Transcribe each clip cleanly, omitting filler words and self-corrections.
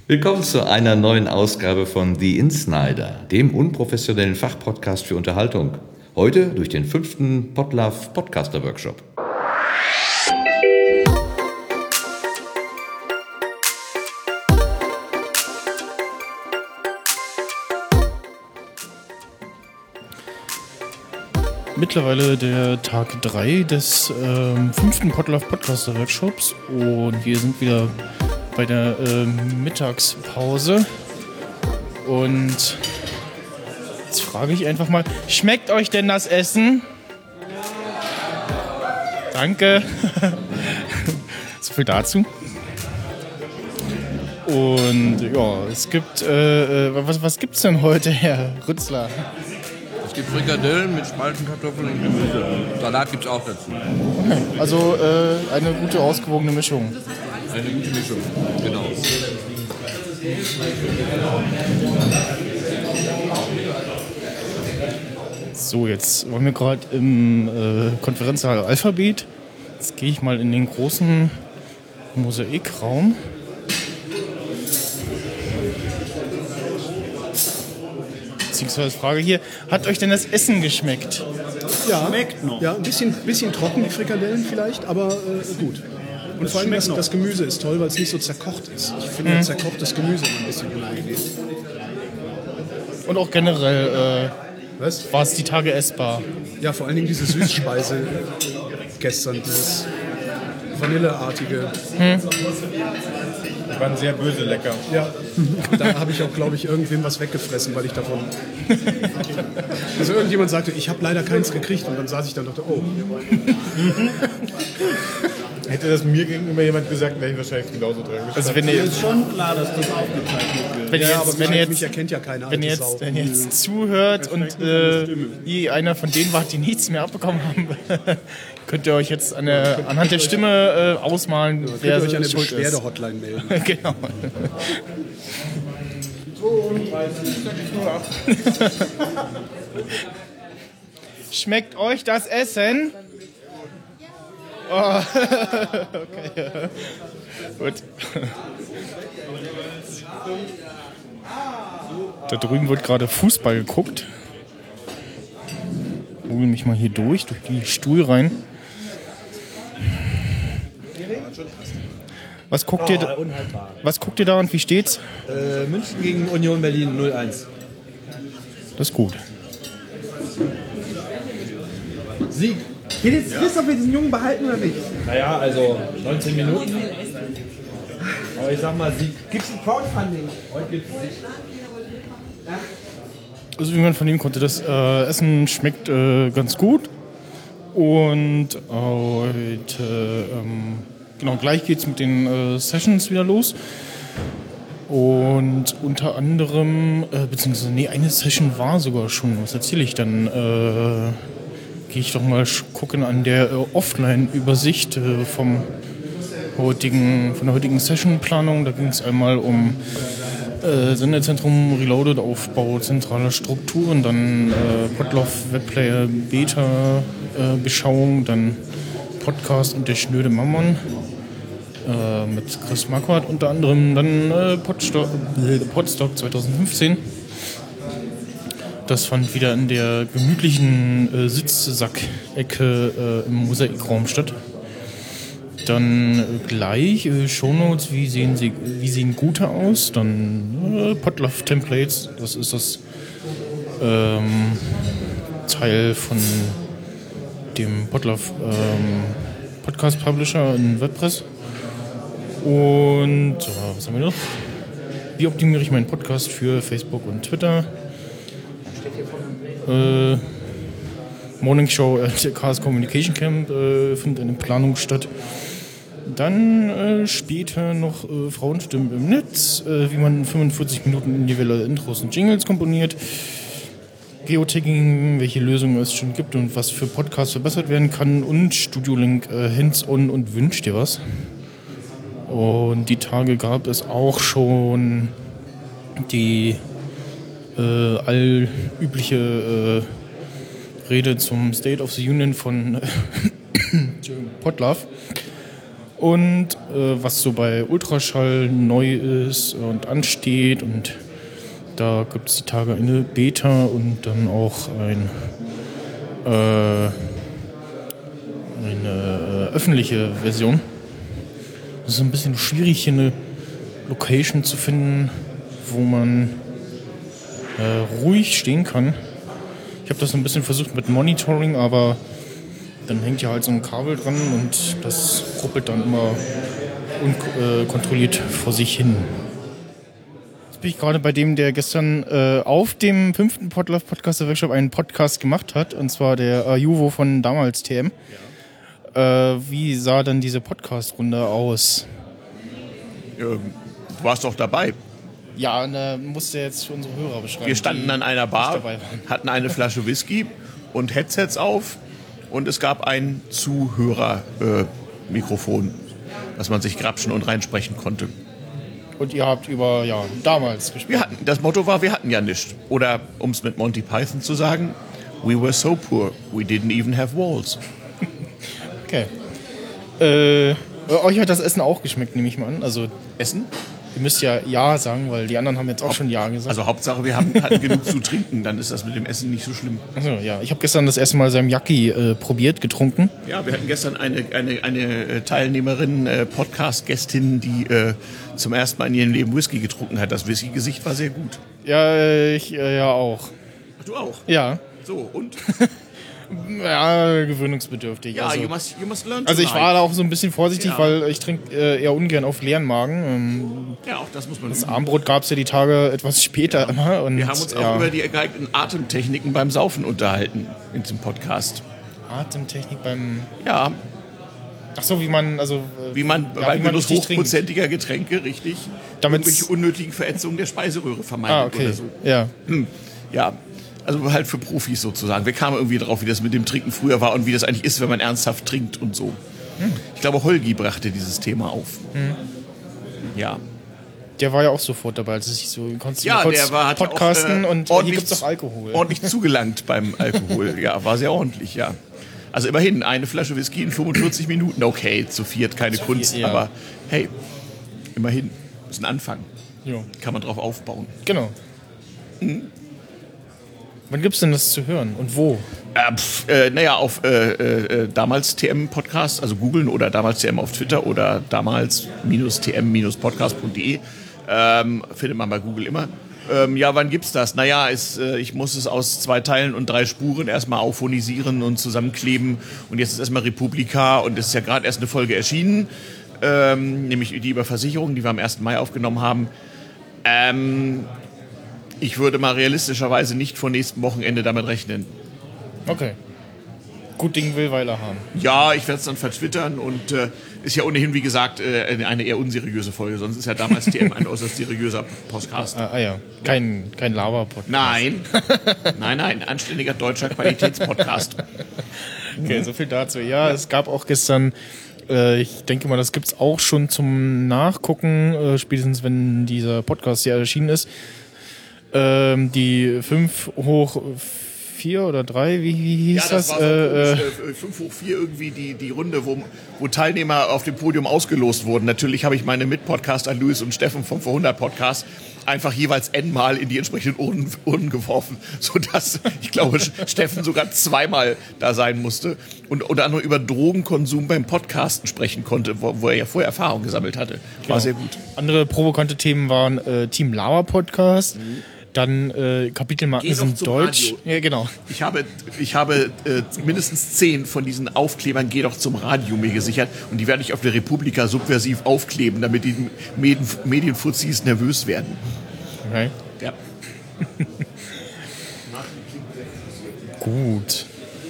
Willkommen zu einer neuen Ausgabe von The Insnider, dem unprofessionellen Fachpodcast für Unterhaltung. Heute durch den 5. Podlove Podcaster Workshop. Mittlerweile der Tag 3 des 5. Podlove Podcaster Workshops und wir sind wieder bei der Mittagspause und jetzt frage ich einfach mal, schmeckt euch denn das Essen? Danke. So viel dazu. Und ja, es gibt, was gibt's denn heute, Herr Rützler? Es gibt Frikadellen mit Spaltenkartoffeln und Gemüse. Salat gibt es auch dazu. Okay, also eine gute, ausgewogene Mischung. Eine gute Mischung, genau. So, jetzt waren wir gerade im Konferenzsaal Alphabet. Jetzt gehe ich mal in den großen Mosaikraum. Beziehungsweise Frage hier, hat euch denn das Essen geschmeckt? Ja, schmeckt noch. Ja, ein bisschen trocken, die Frikadellen vielleicht, aber gut. Und vor allem das Gemüse ist toll, weil es nicht so zerkocht ist. Ich finde zerkochtes Gemüse immer ein bisschen unangenehm. Und auch generell war es die Tage essbar? Ja, vor allen Dingen diese Süßspeise gestern, dieses Vanilleartige. Die waren sehr böse lecker. Ja, da habe ich auch, glaube ich, irgendwem was weggefressen, weil ich davon... Also irgendjemand sagte, ich habe leider keins gekriegt und dann saß ich da und dachte, oh. Hätte das mir gegenüber jemand gesagt, wäre ich wahrscheinlich genauso dran gestanden. Also wenn ihr, Ist schon klar, dass das aufgezeichnet wird. Mich erkennt ja keiner wenn alte ihr Sau. jetzt zuhört und ihr einer von denen wart, die nichts mehr abbekommen haben, könnt ihr euch jetzt anhand der Stimme ausmalen, wer Könnt ihr euch an der schuld ist. Beschwerde-Hotline melden. Genau. 32,08. Schmeckt euch das Essen? Oh. Okay. Gut. Da drüben wird gerade Fußball geguckt. Ich hole mich mal hier durch die Stuhlreihen. Was guckt ihr da und wie steht's? München gegen Union Berlin 0-1. Das ist gut. Sieg. Geht jetzt Chris, ob wir diesen Jungen behalten oder nicht? Naja, also 19 Minuten. Aber ich sag mal, Sieg. Gibt's ein Crowdfunding? Heute gibt's Sieg. Also wie man vernehmen konnte, das Essen schmeckt ganz gut. Und heute, genau, gleich geht's mit den Sessions wieder los. Und unter anderem, eine Session war sogar schon, was erzähle ich dann? Gehe ich doch mal gucken an der Offline-Übersicht von der heutigen Session-Planung. Da ging es einmal um Sendezentrum Reloaded, Aufbau zentraler Strukturen, dann Podlove Webplayer Beta Beschauung, dann Podcast und der schnöde Mammon mit Chris Marquardt unter anderem, dann Podstock 2015. Das fand wieder in der gemütlichen Sitzsack-Ecke im Mosaikraum statt. Dann gleich Shownotes, wie sehen gute aus? Dann Podlove Templates, das ist das Teil von dem Podlove Podcast Publisher in WordPress. Und was haben wir noch? Wie optimiere ich meinen Podcast für Facebook und Twitter? Morning Show at Chaos Communication Camp findet eine Planung statt. Dann später noch Frauenstimmen im Netz, wie man 45 Minuten individuelle Intros und Jingles komponiert. Geotagging, welche Lösungen es schon gibt und was für Podcasts verbessert werden kann. Und Studio Link Hands-on und Wünsch dir was. Und die Tage gab es auch schon die allübliche Rede zum State of the Union von Podlove. und was so bei Ultraschall neu ist und ansteht. Und da gibt es die Tage eine Beta und dann auch eine öffentliche Version. Es ist ein bisschen schwierig, hier eine Location zu finden, wo man ruhig stehen kann. Ich habe das ein bisschen versucht mit Monitoring, aber dann hängt ja halt so ein Kabel dran und das ruppelt dann immer unkontrolliert vor sich hin. Jetzt bin ich gerade bei dem, der gestern auf dem 5. Podlove Podcaster Workshop einen Podcast gemacht hat, und zwar der Juvo von damals TM. Wie sah dann diese Podcast-Runde aus? Du warst doch dabei. Ja, da musste jetzt für unsere Hörer beschreiben. Wir standen an einer Bar, hatten eine Flasche Whisky und Headsets auf und es gab ein Zuhörermikrofon, dass man sich grapschen und reinsprechen konnte. Und ihr habt über damals gespielt? Das Motto war, wir hatten ja nichts. Oder, um es mit Monty Python zu sagen, we were so poor, we didn't even have walls. Okay. Euch hat das Essen auch geschmeckt, nehme ich mal an. Also Essen? ihr müsst ja sagen, weil die anderen haben jetzt auch schon Ja gesagt. Also Hauptsache, wir hatten genug zu trinken, dann ist das mit dem Essen nicht so schlimm. Achso, ja. Ich habe gestern das erste Mal Salmiakki probiert, getrunken. Ja, wir hatten gestern eine Teilnehmerin, Podcast-Gästin, die zum ersten Mal in ihrem Leben Whisky getrunken hat. Das Whisky-Gesicht war sehr gut. Ja, ich ja auch. Ach, du auch? Ja. So, und? Ja, gewöhnungsbedürftig. Ja, also, you must learn also ich tonight. war da auch so ein bisschen vorsichtig, Ja. weil ich trinke eher ungern auf leeren Magen. Ja, auch das muss man Das üben. Abendbrot gab es ja die Tage etwas später immer. Und Wir haben uns auch über die geeigneten Atemtechniken beim Saufen unterhalten in diesem Podcast. Atemtechnik beim... Ja, Achso, wie man beim Genuss richtig trinkt. hochprozentiger Getränke, richtig, Damit's- irgendwelche unnötigen Verätzungen der Speiseröhre vermeidet Ah, okay. oder so. Ja. Ja, also halt für Profis sozusagen. Wir kamen irgendwie drauf, wie das mit dem Trinken früher war und wie das eigentlich ist, wenn man ernsthaft trinkt und so. Ich glaube, Holgi brachte dieses Thema auf. Ja. Der war ja auch sofort dabei, als ich so konntest Ja, kurz der hat podcasten auch, und hier ordentlich gibt's doch Alkohol. Ordentlich zugelangt beim Alkohol. Ja, war sehr ordentlich, ja. Also immerhin, eine Flasche Whisky in 45 Minuten. Okay, zu viert, keine Kunst, ja. aber hey, immerhin, ist ein Anfang. Jo. Kann man drauf aufbauen. Genau. Wann gibt's denn das zu hören und wo? Auf damals TM Podcast, also googeln oder damals TM auf Twitter oder damals-tm-podcast.de findet man bei Google immer. Wann gibt's das? Naja, ich muss es aus 2 Teilen und 3 Spuren erstmal auphonisieren und zusammenkleben. Und jetzt ist erstmal Republika und es ist ja gerade erst eine Folge erschienen, nämlich die über Versicherungen, die wir am 1. Mai aufgenommen haben. Ich würde mal realistischerweise nicht vor nächstem Wochenende damit rechnen. Okay. Gut Ding will Weiler haben. Ja, ich werde es dann vertwittern und ist ja ohnehin, wie gesagt, eine eher unseriöse Folge. Sonst ist ja damals TM ein äußerst seriöser Podcast. Ja. Kein Lava-Podcast. Nein, anständiger deutscher Qualitätspodcast. Okay, so viel dazu. Ja, es gab auch gestern, ich denke mal, das gibt's auch schon zum Nachgucken, spätestens wenn dieser Podcast hier erschienen ist. Die 5 hoch 4 oder 3, wie hieß Das das? war so 5 hoch 4 irgendwie die Runde, wo Teilnehmer auf dem Podium ausgelost wurden. Natürlich habe ich meine Mitpodcaster Louis und Steffen vom Vor100 Podcast einfach jeweils n-mal in die entsprechenden Urnen geworfen, sodass, ich glaube, Steffen sogar 2-mal da sein musste und unter anderem über Drogenkonsum beim Podcasten sprechen konnte, wo er ja vorher Erfahrung gesammelt hatte. War sehr gut. Andere provokante Themen waren Team Lava Podcast, dann Kapitelmarken Geh doch sind zum deutsch. Radio. Ja, genau. Ich habe mindestens 10 von diesen Aufklebern Geh doch zum Radio mir gesichert und die werde ich auf der Republika subversiv aufkleben, damit die Medienfuzis nervös werden. Okay. Ja. Gut.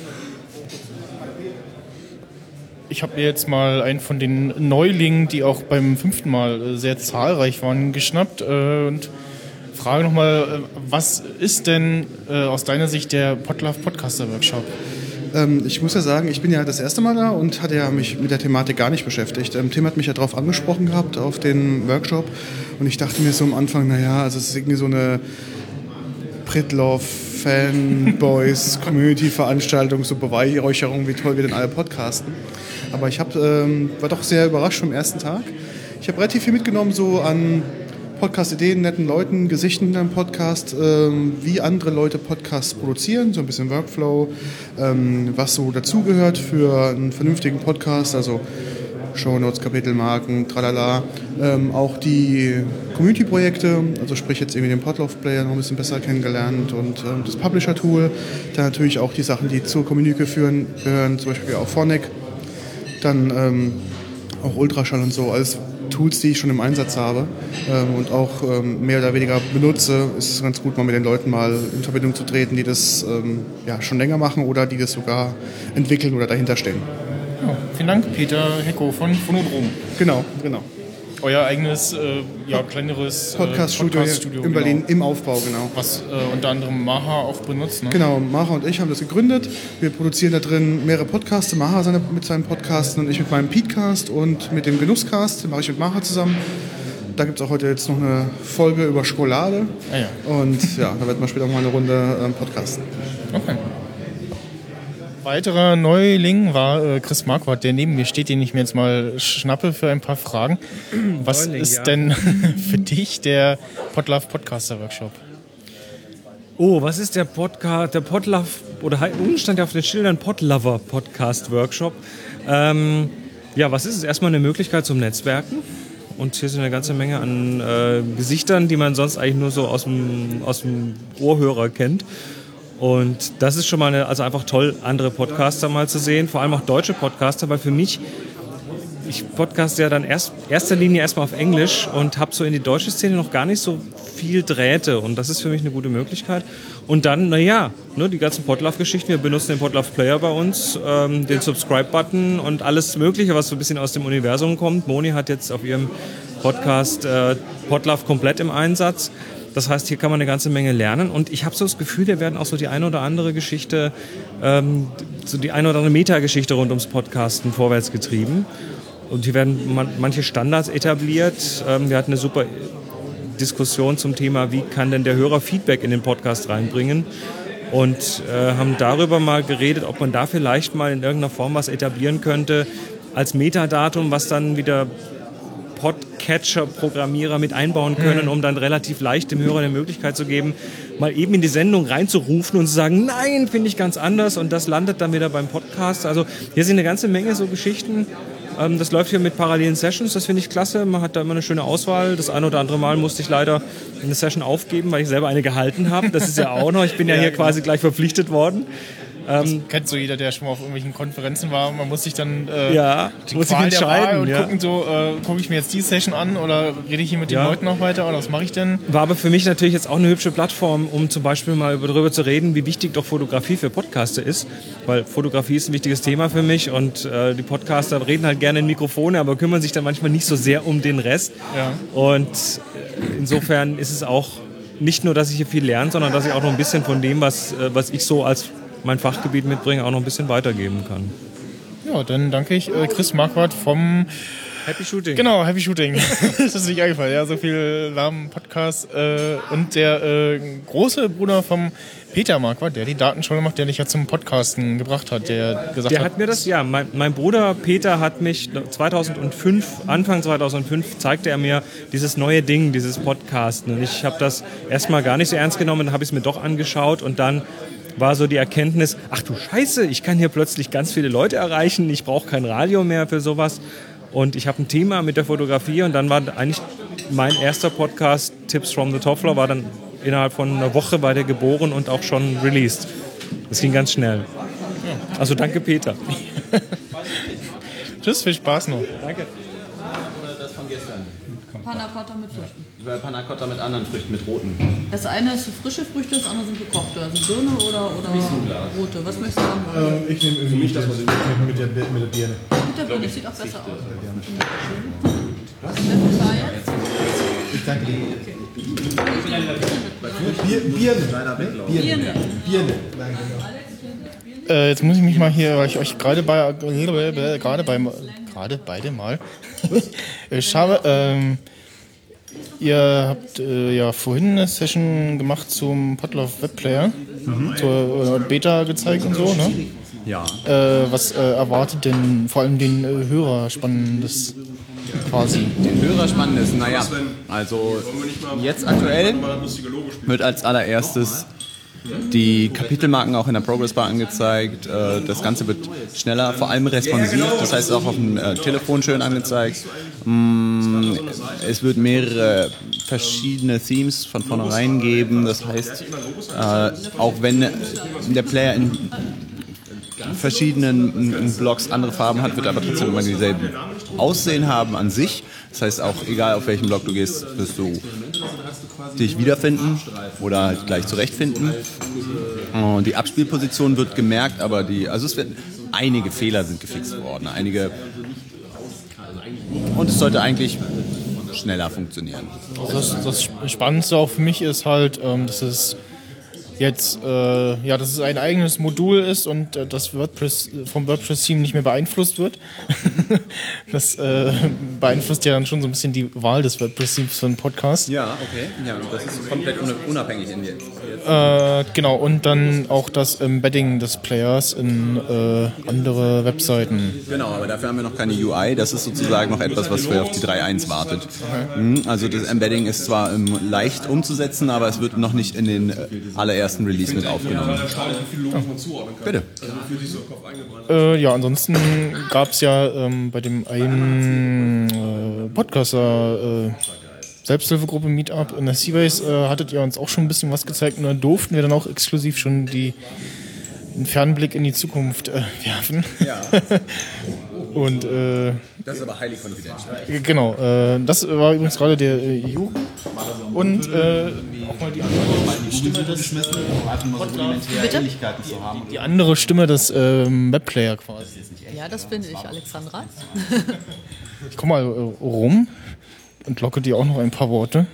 Ich habe mir jetzt mal einen von den Neulingen, die auch beim 5. Mal sehr zahlreich waren, geschnappt und frage nochmal, was ist denn aus deiner Sicht der Podlove Podcaster Workshop? Ich muss ja sagen, ich bin ja das erste Mal da und hatte ja mich mit der Thematik gar nicht beschäftigt. Tim hat mich ja darauf angesprochen gehabt, auf den Workshop. Und ich dachte mir so am Anfang, naja, also es ist irgendwie so eine Pritlove Fanboys, Community-Veranstaltung, so Beweihräucherung, wie toll wir denn alle podcasten. Aber ich war doch sehr überrascht vom ersten Tag. Ich habe relativ viel mitgenommen, so an Podcast-Ideen, netten Leuten, Gesichten in einem Podcast, wie andere Leute Podcasts produzieren, so ein bisschen Workflow, was so dazugehört für einen vernünftigen Podcast, also Shownotes, Kapitelmarken, tralala. Auch die Community-Projekte, also sprich jetzt irgendwie den Podlove-Player noch ein bisschen besser kennengelernt und das Publisher-Tool. Dann natürlich auch die Sachen, die zur Community gehören, zum Beispiel auch Phonic. Dann auch Ultraschall und so, alles Tools, die ich schon im Einsatz habe und auch mehr oder weniger benutze. Ist es ganz gut, mal mit den Leuten mal in Verbindung zu treten, die das schon länger machen oder die das sogar entwickeln oder dahinter stehen. Ja, vielen Dank, Peter Hecko von Phonodrom. Genau. Euer eigenes, kleineres Podcast-Studio in Berlin im Aufbau, genau. Was unter anderem Maha auch benutzt, ne? Genau, Maha und ich haben das gegründet. Wir produzieren da drin mehrere Podcasts. Maha mit seinen Podcasten und ich mit meinem Petecast und mit dem Genusscast, den mache ich mit Maha zusammen. Da gibt es auch heute jetzt noch eine Folge über Schokolade. Ah, ja. Und ja, da wird man später auch mal eine Runde podcasten. Okay. Weiterer Neuling war Chris Marquardt, der neben mir steht, den ich mir jetzt mal schnappe für ein paar Fragen. Was ist denn für dich der Podlove Podcaster Workshop? Oh, was ist der Podlove, oder unten stand ja auf den Schildern Podlover Podcast Workshop. Was ist es? Erstmal eine Möglichkeit zum Netzwerken. Und hier sind eine ganze Menge an Gesichtern, die man sonst eigentlich nur so aus dem Ohrhörer kennt. Und das ist schon mal einfach toll, andere Podcaster mal zu sehen, vor allem auch deutsche Podcaster, weil für mich, ich podcaste ja dann erster Linie erstmal auf Englisch und habe so in die deutsche Szene noch gar nicht so viel Drähte und das ist für mich eine gute Möglichkeit. Und dann, die ganzen Podlove-Geschichten, wir benutzen den Podlove-Player bei uns, den Subscribe-Button und alles Mögliche, was so ein bisschen aus dem Universum kommt. Moni hat jetzt auf ihrem Podcast Podlove komplett im Einsatz. Das heißt, hier kann man eine ganze Menge lernen und ich habe so das Gefühl, wir werden auch so die eine oder andere Geschichte, so die eine oder andere Metageschichte rund ums Podcasten vorwärts getrieben. Und hier werden manche Standards etabliert. Wir hatten eine super Diskussion zum Thema, wie kann denn der Hörer Feedback in den Podcast reinbringen und haben darüber mal geredet, ob man da vielleicht mal in irgendeiner Form was etablieren könnte als Metadatum, was dann wieder Podcatcher-Programmierer mit einbauen können, um dann relativ leicht dem Hörer eine Möglichkeit zu geben, mal eben in die Sendung reinzurufen und zu sagen, nein, finde ich ganz anders und das landet dann wieder beim Podcast. Also hier sind eine ganze Menge so Geschichten. Das läuft hier mit parallelen Sessions, das finde ich klasse. Man hat da immer eine schöne Auswahl. Das ein oder andere Mal musste ich leider eine Session aufgeben, weil ich selber eine gehalten habe. Das ist ja auch noch, ich bin ja hier quasi gleich verpflichtet worden. Das kennt so jeder, der schon mal auf irgendwelchen Konferenzen war. Man muss sich dann die Qual der Wahl und gucken, gucke ich mir jetzt die Session an oder rede ich hier mit den Leuten noch weiter oder was mache ich denn? War aber für mich natürlich jetzt auch eine hübsche Plattform, um zum Beispiel mal darüber zu reden, wie wichtig doch Fotografie für Podcaster ist. Weil Fotografie ist ein wichtiges Thema für mich und die Podcaster reden halt gerne in Mikrofone, aber kümmern sich dann manchmal nicht so sehr um den Rest. Ja. Und insofern ist es auch nicht nur, dass ich hier viel lerne, sondern dass ich auch noch ein bisschen von dem, was ich so als mein Fachgebiet mitbringe, auch noch ein bisschen weitergeben kann. Ja, dann danke ich Chris Marquardt vom Happy Shooting. Genau, Happy Shooting. Das ist nicht eingefallen, ja, so viel Namen, Podcast. Und der große Bruder vom Peter Marquardt, der die Datenschule macht, der dich ja zum Podcasten gebracht hat, der gesagt hat mir das, mein Bruder Peter hat mich Anfang 2005 zeigte er mir dieses neue Ding, dieses Podcasten. Und ich habe das erstmal gar nicht so ernst genommen, dann habe ich es mir doch angeschaut und dann war so die Erkenntnis, ach du Scheiße, ich kann hier plötzlich ganz viele Leute erreichen, ich brauche kein Radio mehr für sowas und ich habe ein Thema mit der Fotografie und dann war eigentlich mein erster Podcast, Tips from the Top Floor, war dann innerhalb von einer Woche bei der geboren und auch schon released. Das ging ganz schnell. Also danke Peter. Tschüss, viel Spaß noch. Danke. Das von gestern. Panna Cotta mit Früchten. Panna Cotta mit anderen Früchten, mit roten. Das eine ist frische Früchte, das andere sind gekochte. Also Birne oder rote. Was möchtest du haben? Ich nehme irgendwie mich das mit der Birne. Mit der Birne, sieht auch besser aus. Was? Ich danke dir. Birne. Jetzt muss ich mich mal hier, weil ich euch gerade beide mal ich habe, ihr habt ja vorhin eine Session gemacht zum Podlove Webplayer. zur Beta gezeigt und so, ne? Ja. Was erwartet denn vor allem den Hörer Spannendes quasi? Den Hörer Spannendes, naja, also jetzt aktuell wird als allererstes die Kapitelmarken auch in der Progress-Bar angezeigt. Das Ganze wird schneller, vor allem responsiv, das heißt auch auf dem Telefon schön angezeigt. Es wird mehrere verschiedene Themes von vornherein geben, das heißt, auch wenn der Player in verschiedenen Blocks andere Farben hat, wird aber trotzdem immer dieselben Aussehen haben an sich. Das heißt auch, egal auf welchen Block du gehst, wirst du dich wiederfinden oder halt gleich zurechtfinden. Und die Abspielposition wird gemerkt, aber einige Fehler sind gefixt worden. Und es sollte eigentlich schneller funktionieren. Das Spannendste auch für mich ist halt, dass es jetzt dass es ein eigenes Modul ist und das WordPress vom WordPress-Team nicht mehr beeinflusst wird. Das beeinflusst ja dann schon so ein bisschen die Wahl des WordPress-Teams für einen Podcast. Ja, okay. Ja, das ist komplett unabhängig in jetzt. Genau, und dann auch das Embedding des Players in andere Webseiten. Genau, aber dafür haben wir noch keine UI. Das ist sozusagen noch etwas, was für auf die 3.1 wartet. Okay. Also das Embedding ist zwar leicht umzusetzen, aber es wird noch nicht in den allerersten Release mit aufgenommen. Bitte. Ja, ansonsten gab es ja bei dem einen Podcaster Selbsthilfegruppe Meetup in der Seabase hattet ihr uns auch schon ein bisschen was gezeigt und da durften wir dann auch exklusiv schon einen Fernblick in die Zukunft werfen. Ja. Und das ist aber highly confidential. Genau, das war übrigens gerade der Ju. Und auch mal die andere Stimme des Webplayer quasi. Ja, das bin ich, Alexandra. Ich komme mal rum und locke dir auch noch ein paar Worte.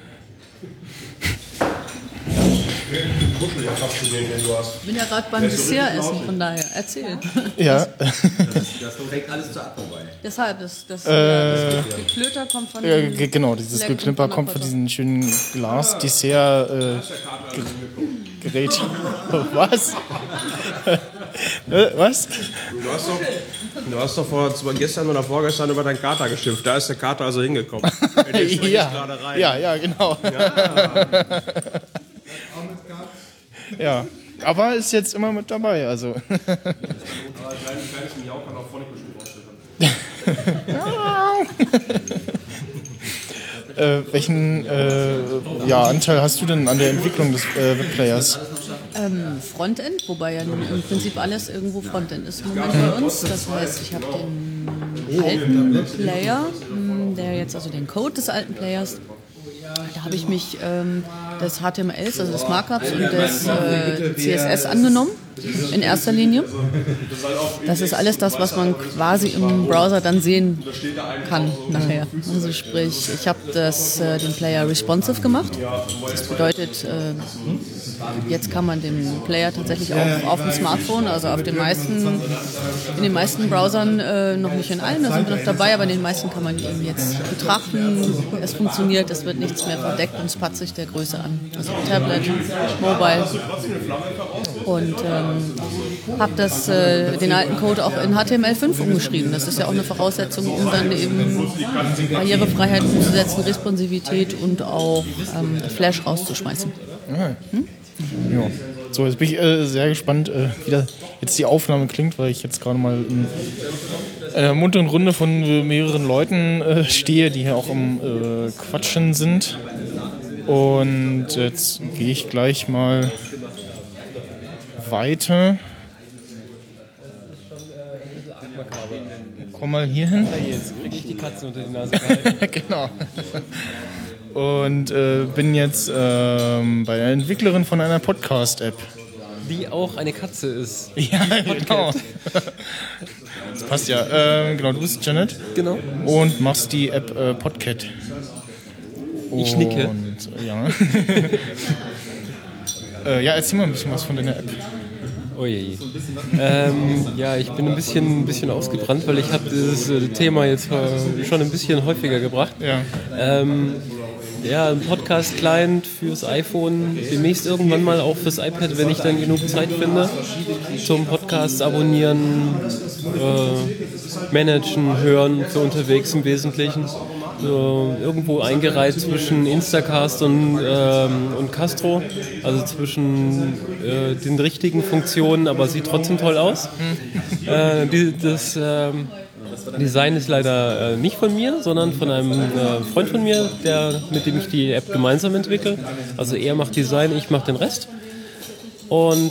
Ich bin ja gerade beim Dessertessen, von daher erzähl. Ja. Das trägt alles zur Atmung bei. Deshalb, das Geklöter kommt von genau, dieses Geknipper kommt von diesem schönen Glas-Dessert-Gerät. Was? Was? Du hast doch gestern oder vorgestern über deinen Kater geschimpft. Da ist der Kater also hingekommen. Ja, genau. Ja, aber ist jetzt immer mit dabei, also. Welchen Anteil hast du denn an der Entwicklung des Webplayers? Frontend, wobei ja im Prinzip alles irgendwo Frontend ist im Moment bei uns. Das heißt, ich habe den alten Player, der jetzt also den Code des alten Players. Da habe ich mich des HTMLs, also des Markups und des CSS angenommen, in erster Linie. Das ist alles das, was man quasi im Browser dann sehen kann nachher. Also sprich, ich habe den Player responsive gemacht. Das bedeutet, jetzt kann man den Player tatsächlich auch auf dem Smartphone, also in den meisten Browsern, noch nicht in allen, da sind wir noch dabei, aber in den meisten kann man ihn jetzt betrachten. Es funktioniert, es wird nichts mehr verdeckt und es passt sich der Größe an. Also Tablet, Mobile. Und habe den alten Code auch in HTML5 umgeschrieben. Das ist ja auch eine Voraussetzung, um dann eben Barrierefreiheit umzusetzen, Responsivität und auch Flash rauszuschmeißen. Ja. So, jetzt bin ich sehr gespannt, wie jetzt die Aufnahme klingt, weil ich jetzt gerade mal in einer munteren Runde von mehreren Leuten stehe, die hier auch am Quatschen sind. Und jetzt gehe ich gleich mal weiter. Komm mal hier hin. Jetzt kriege ich die Katze unter die Nase gehalten. Genau. Und bin jetzt bei der Entwicklerin von einer Podcast-App. Die auch eine Katze ist. Ja, genau. Das passt ja. Genau, du bist Janet. Genau. Und machst die App Podcat. Ich nicke. Ja. Ja, erzähl mal ein bisschen was von deiner App. Oh je. Ja, ich bin ein bisschen ausgebrannt, weil ich habe dieses Thema jetzt schon ein bisschen häufiger gebracht. Ja. Ja, ein Podcast-Client fürs iPhone, demnächst irgendwann mal auch fürs iPad, wenn ich dann genug Zeit finde, zum Podcast abonnieren, managen, hören für unterwegs im Wesentlichen. Irgendwo eingereiht zwischen Instacast und Castro, also zwischen den richtigen Funktionen, aber sieht trotzdem toll aus. Das Design ist leider nicht von mir, sondern von einem Freund von mir, mit dem ich die App gemeinsam entwickle. Also er macht Design, ich mache den Rest. Und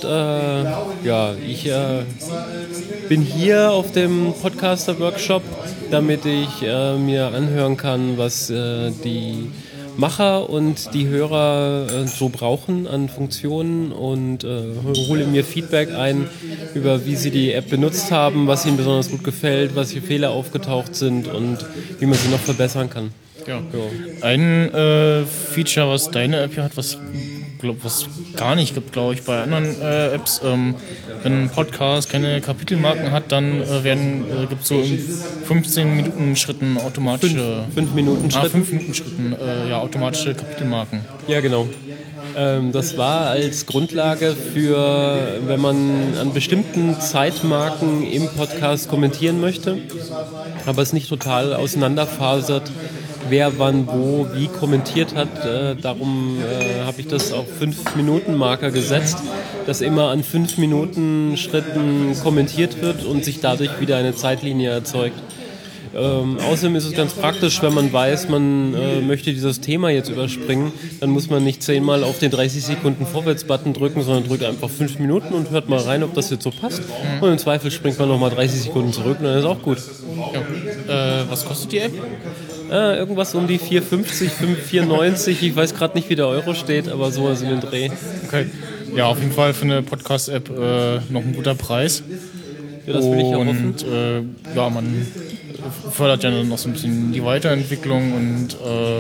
ich bin hier auf dem Podcaster-Workshop, damit ich mir anhören kann, was die Macher und die Hörer so brauchen an Funktionen und hole mir Feedback ein über wie sie die App benutzt haben, was ihnen besonders gut gefällt, was für Fehler aufgetaucht sind und wie man sie noch verbessern kann. Ja. Ein Feature, was deine App hier hat, was gar nicht gibt, glaube ich, bei anderen Apps. Wenn ein Podcast keine Kapitelmarken hat, dann gibt es so in 15 Minuten Schritten automatische... 5 Minuten Schritten? 5 Minuten Schritten, automatische Kapitelmarken. Ja, genau. Das war als Grundlage für, wenn man an bestimmten Zeitmarken im Podcast kommentieren möchte, aber es nicht total auseinanderfasert, wer wann wo wie kommentiert hat. Darum habe ich das auf 5-Minuten-Marker gesetzt, dass immer an 5 Minuten Schritten kommentiert wird und sich dadurch wieder eine Zeitlinie erzeugt. Außerdem ist es ganz praktisch, wenn man weiß, man möchte dieses Thema jetzt überspringen, dann muss man nicht 10-mal auf den 30 Sekunden Vorwärts-Button drücken, sondern drückt einfach 5 Minuten und hört mal rein, ob das jetzt so passt. Und im Zweifel springt man nochmal 30 Sekunden zurück und dann ist auch gut. Ja. Was kostet die App? Irgendwas um die 4,50, 4,90. Ich weiß gerade nicht, wie der Euro steht, aber sowas in den Dreh. Okay. Ja, auf jeden Fall für eine Podcast-App noch ein guter Preis. Ja, das will ich ja hoffen. Und man fördert ja noch so ein bisschen die Weiterentwicklung und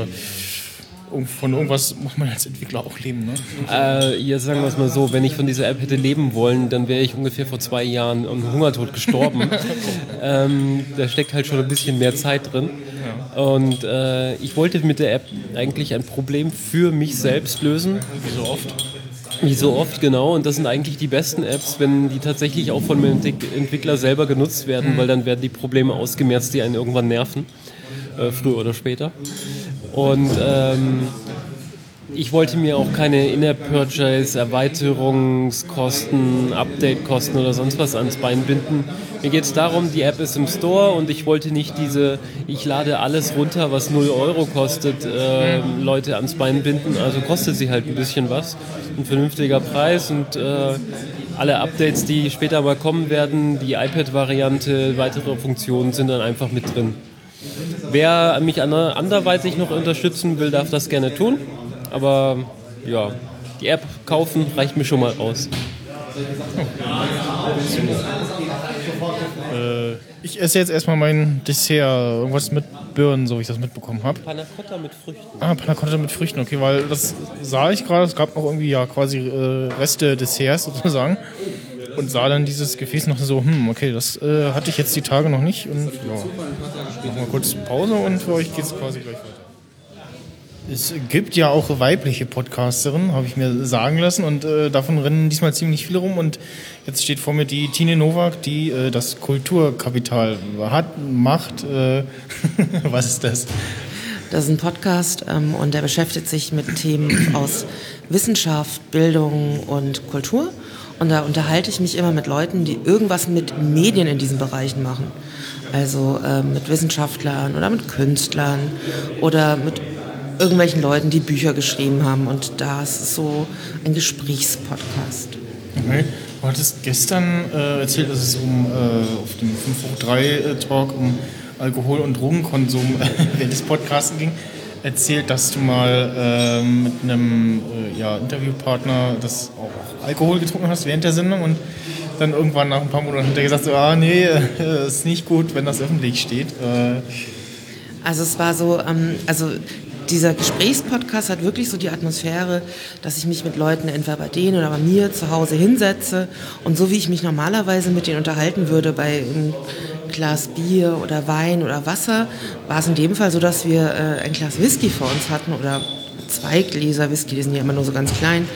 von irgendwas muss man als Entwickler auch leben, ne? Ja, sagen wir es mal so, wenn ich von dieser App hätte leben wollen, dann wäre ich ungefähr vor 2 Jahren am Hungertod gestorben. Da steckt halt schon ein bisschen mehr Zeit drin. Ja. Und ich wollte mit der App eigentlich ein Problem für mich selbst lösen. Wie so oft, genau. Und das sind eigentlich die besten Apps, wenn die tatsächlich auch von dem Entwickler selber genutzt werden, weil dann werden die Probleme ausgemerzt, die einen irgendwann nerven, früher oder später. Und ich wollte mir auch keine In-App-Purchase, Erweiterungskosten, Update-Kosten oder sonst was ans Bein binden. Mir geht es darum, die App ist im Store und ich wollte nicht ich lade alles runter, was 0 Euro kostet, Leute ans Bein binden. Also kostet sie halt ein bisschen was. Ein vernünftiger Preis und alle Updates, die später mal kommen werden, die iPad-Variante, weitere Funktionen sind dann einfach mit drin. Wer mich anderweitig noch unterstützen will, darf das gerne tun. Aber ja, die App kaufen reicht mir schon mal aus. Ich esse jetzt erstmal mein Dessert. Irgendwas mit Birnen, so wie ich das mitbekommen habe. Panna Cotta mit Früchten. Panna Cotta mit Früchten, okay, weil das sah ich gerade. Es gab noch irgendwie quasi Reste Desserts sozusagen. Und sah dann dieses Gefäß noch so, okay, das hatte ich jetzt die Tage noch nicht. Und ja, machen wir kurz Pause und für euch geht es quasi gleich weiter. Es gibt ja auch weibliche Podcasterinnen, habe ich mir sagen lassen, und davon rennen diesmal ziemlich viele rum. Und jetzt steht vor mir die Tine Nowak, die das Kulturkapital macht. Was ist das? Das ist ein Podcast und der beschäftigt sich mit Themen aus Wissenschaft, Bildung und Kultur. Und da unterhalte ich mich immer mit Leuten, die irgendwas mit Medien in diesen Bereichen machen. Also mit Wissenschaftlern oder mit Künstlern oder mit irgendwelchen Leuten, die Bücher geschrieben haben. Und das ist so ein Gesprächspodcast. Okay. Du hattest gestern erzählt, dass es auf dem 5-hoch-3-Talk um Alkohol- und Drogenkonsum während des Podcasts ging. Erzählt, dass du mal mit einem Interviewpartner das auch Alkohol getrunken hast während der Sendung und dann irgendwann nach ein paar Monaten hat er gesagt, ist nicht gut, wenn das öffentlich steht. Also es war so, dieser Gesprächspodcast hat wirklich so die Atmosphäre, dass ich mich mit Leuten entweder bei denen oder bei mir zu Hause hinsetze und so wie ich mich normalerweise mit denen unterhalten würde bei einem Glas Bier oder Wein oder Wasser, war es in dem Fall so, dass wir ein Glas Whisky vor uns hatten oder 2 Gläser Whisky, die sind ja immer nur so ganz klein.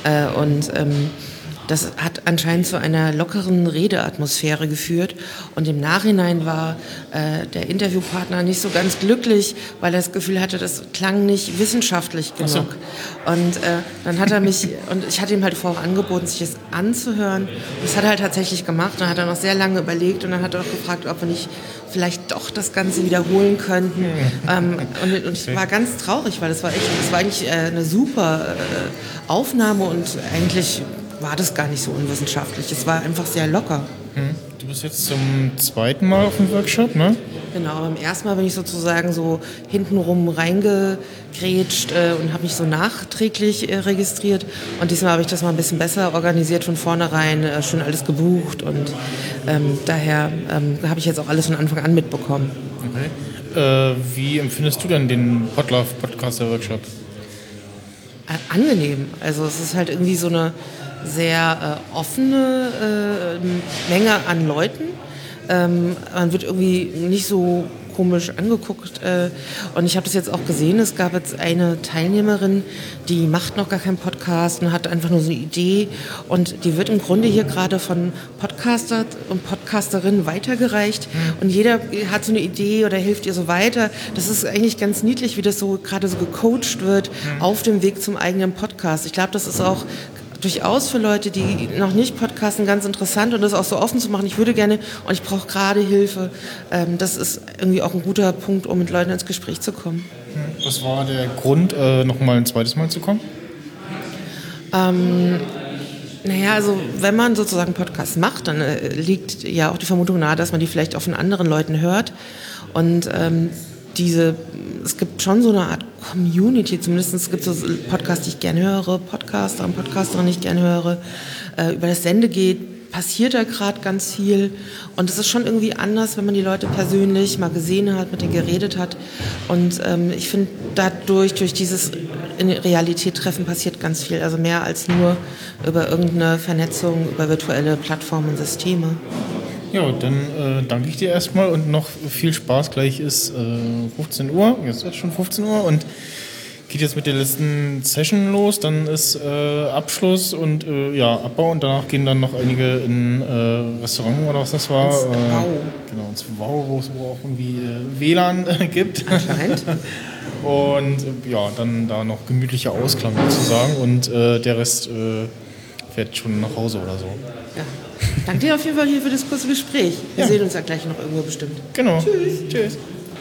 Das hat anscheinend zu einer lockeren Redeatmosphäre geführt. Und im Nachhinein war der Interviewpartner nicht so ganz glücklich, weil er das Gefühl hatte, das klang nicht wissenschaftlich genug. So. Und dann hat er mich, und ich hatte ihm halt vorher angeboten, sich das anzuhören. Und das hat er halt tatsächlich gemacht. Dann hat er noch sehr lange überlegt und dann hat er auch gefragt, ob wir nicht vielleicht doch das Ganze wiederholen könnten. Und ich war ganz traurig, weil das war eigentlich eine super Aufnahme und eigentlich war das gar nicht so unwissenschaftlich. Es war einfach sehr locker. Du bist jetzt zum 2. Mal auf dem Workshop, ne? Genau, beim ersten Mal bin ich sozusagen so hintenrum reingegrätscht und habe mich so nachträglich registriert. Und diesmal habe ich das mal ein bisschen besser organisiert, von vornherein schon alles gebucht. Und daher habe ich jetzt auch alles von Anfang an mitbekommen. Okay. Wie empfindest du denn den Podlove Podcaster Workshop? Angenehm. Also es ist halt irgendwie so eine sehr offene Menge an Leuten. Man wird irgendwie nicht so komisch angeguckt. Und ich habe das jetzt auch gesehen, es gab jetzt eine Teilnehmerin, die macht noch gar keinen Podcast und hat einfach nur so eine Idee. Und die wird im Grunde hier gerade von Podcaster und Podcasterinnen weitergereicht. Und jeder hat so eine Idee oder hilft ihr so weiter. Das ist eigentlich ganz niedlich, wie das so gerade so gecoacht wird auf dem Weg zum eigenen Podcast. Ich glaube, das ist auch durchaus für Leute, die noch nicht podcasten, ganz interessant und das auch so offen zu machen. Ich würde gerne und ich brauche gerade Hilfe. Das ist irgendwie auch ein guter Punkt, um mit Leuten ins Gespräch zu kommen. Was war der Grund, noch mal ein zweites Mal zu kommen? Naja, also wenn man sozusagen Podcasts macht, dann liegt ja auch die Vermutung nahe, dass man die vielleicht auch von anderen Leuten hört. Und es gibt schon so eine Art Community, zumindest gibt es so Podcasts, die ich gerne höre, Podcaster und Podcasterinnen, die ich gerne höre. Über das Sendegeht passiert da gerade ganz viel und es ist schon irgendwie anders, wenn man die Leute persönlich mal gesehen hat, mit denen geredet hat. Und ich finde, durch dieses in Realität treffen passiert ganz viel, also mehr als nur über irgendeine Vernetzung, über virtuelle Plattformen und Systeme. Ja, dann danke ich dir erstmal und noch viel Spaß. Gleich ist 15 Uhr, jetzt ist schon 15 Uhr und geht jetzt mit der letzten Session los. Dann ist Abschluss und Abbau und danach gehen dann noch einige in Restaurant oder was das war. Ins Wow. Genau, ins Wow, wo es auch irgendwie WLAN gibt. Anscheinend. Und dann da noch gemütlicher Ausklang sozusagen und der Rest fährt schon nach Hause oder so. Ja. Danke dir auf jeden Fall hier für das kurze Gespräch. Wir sehen uns ja gleich noch irgendwo bestimmt. Genau. Tschüss.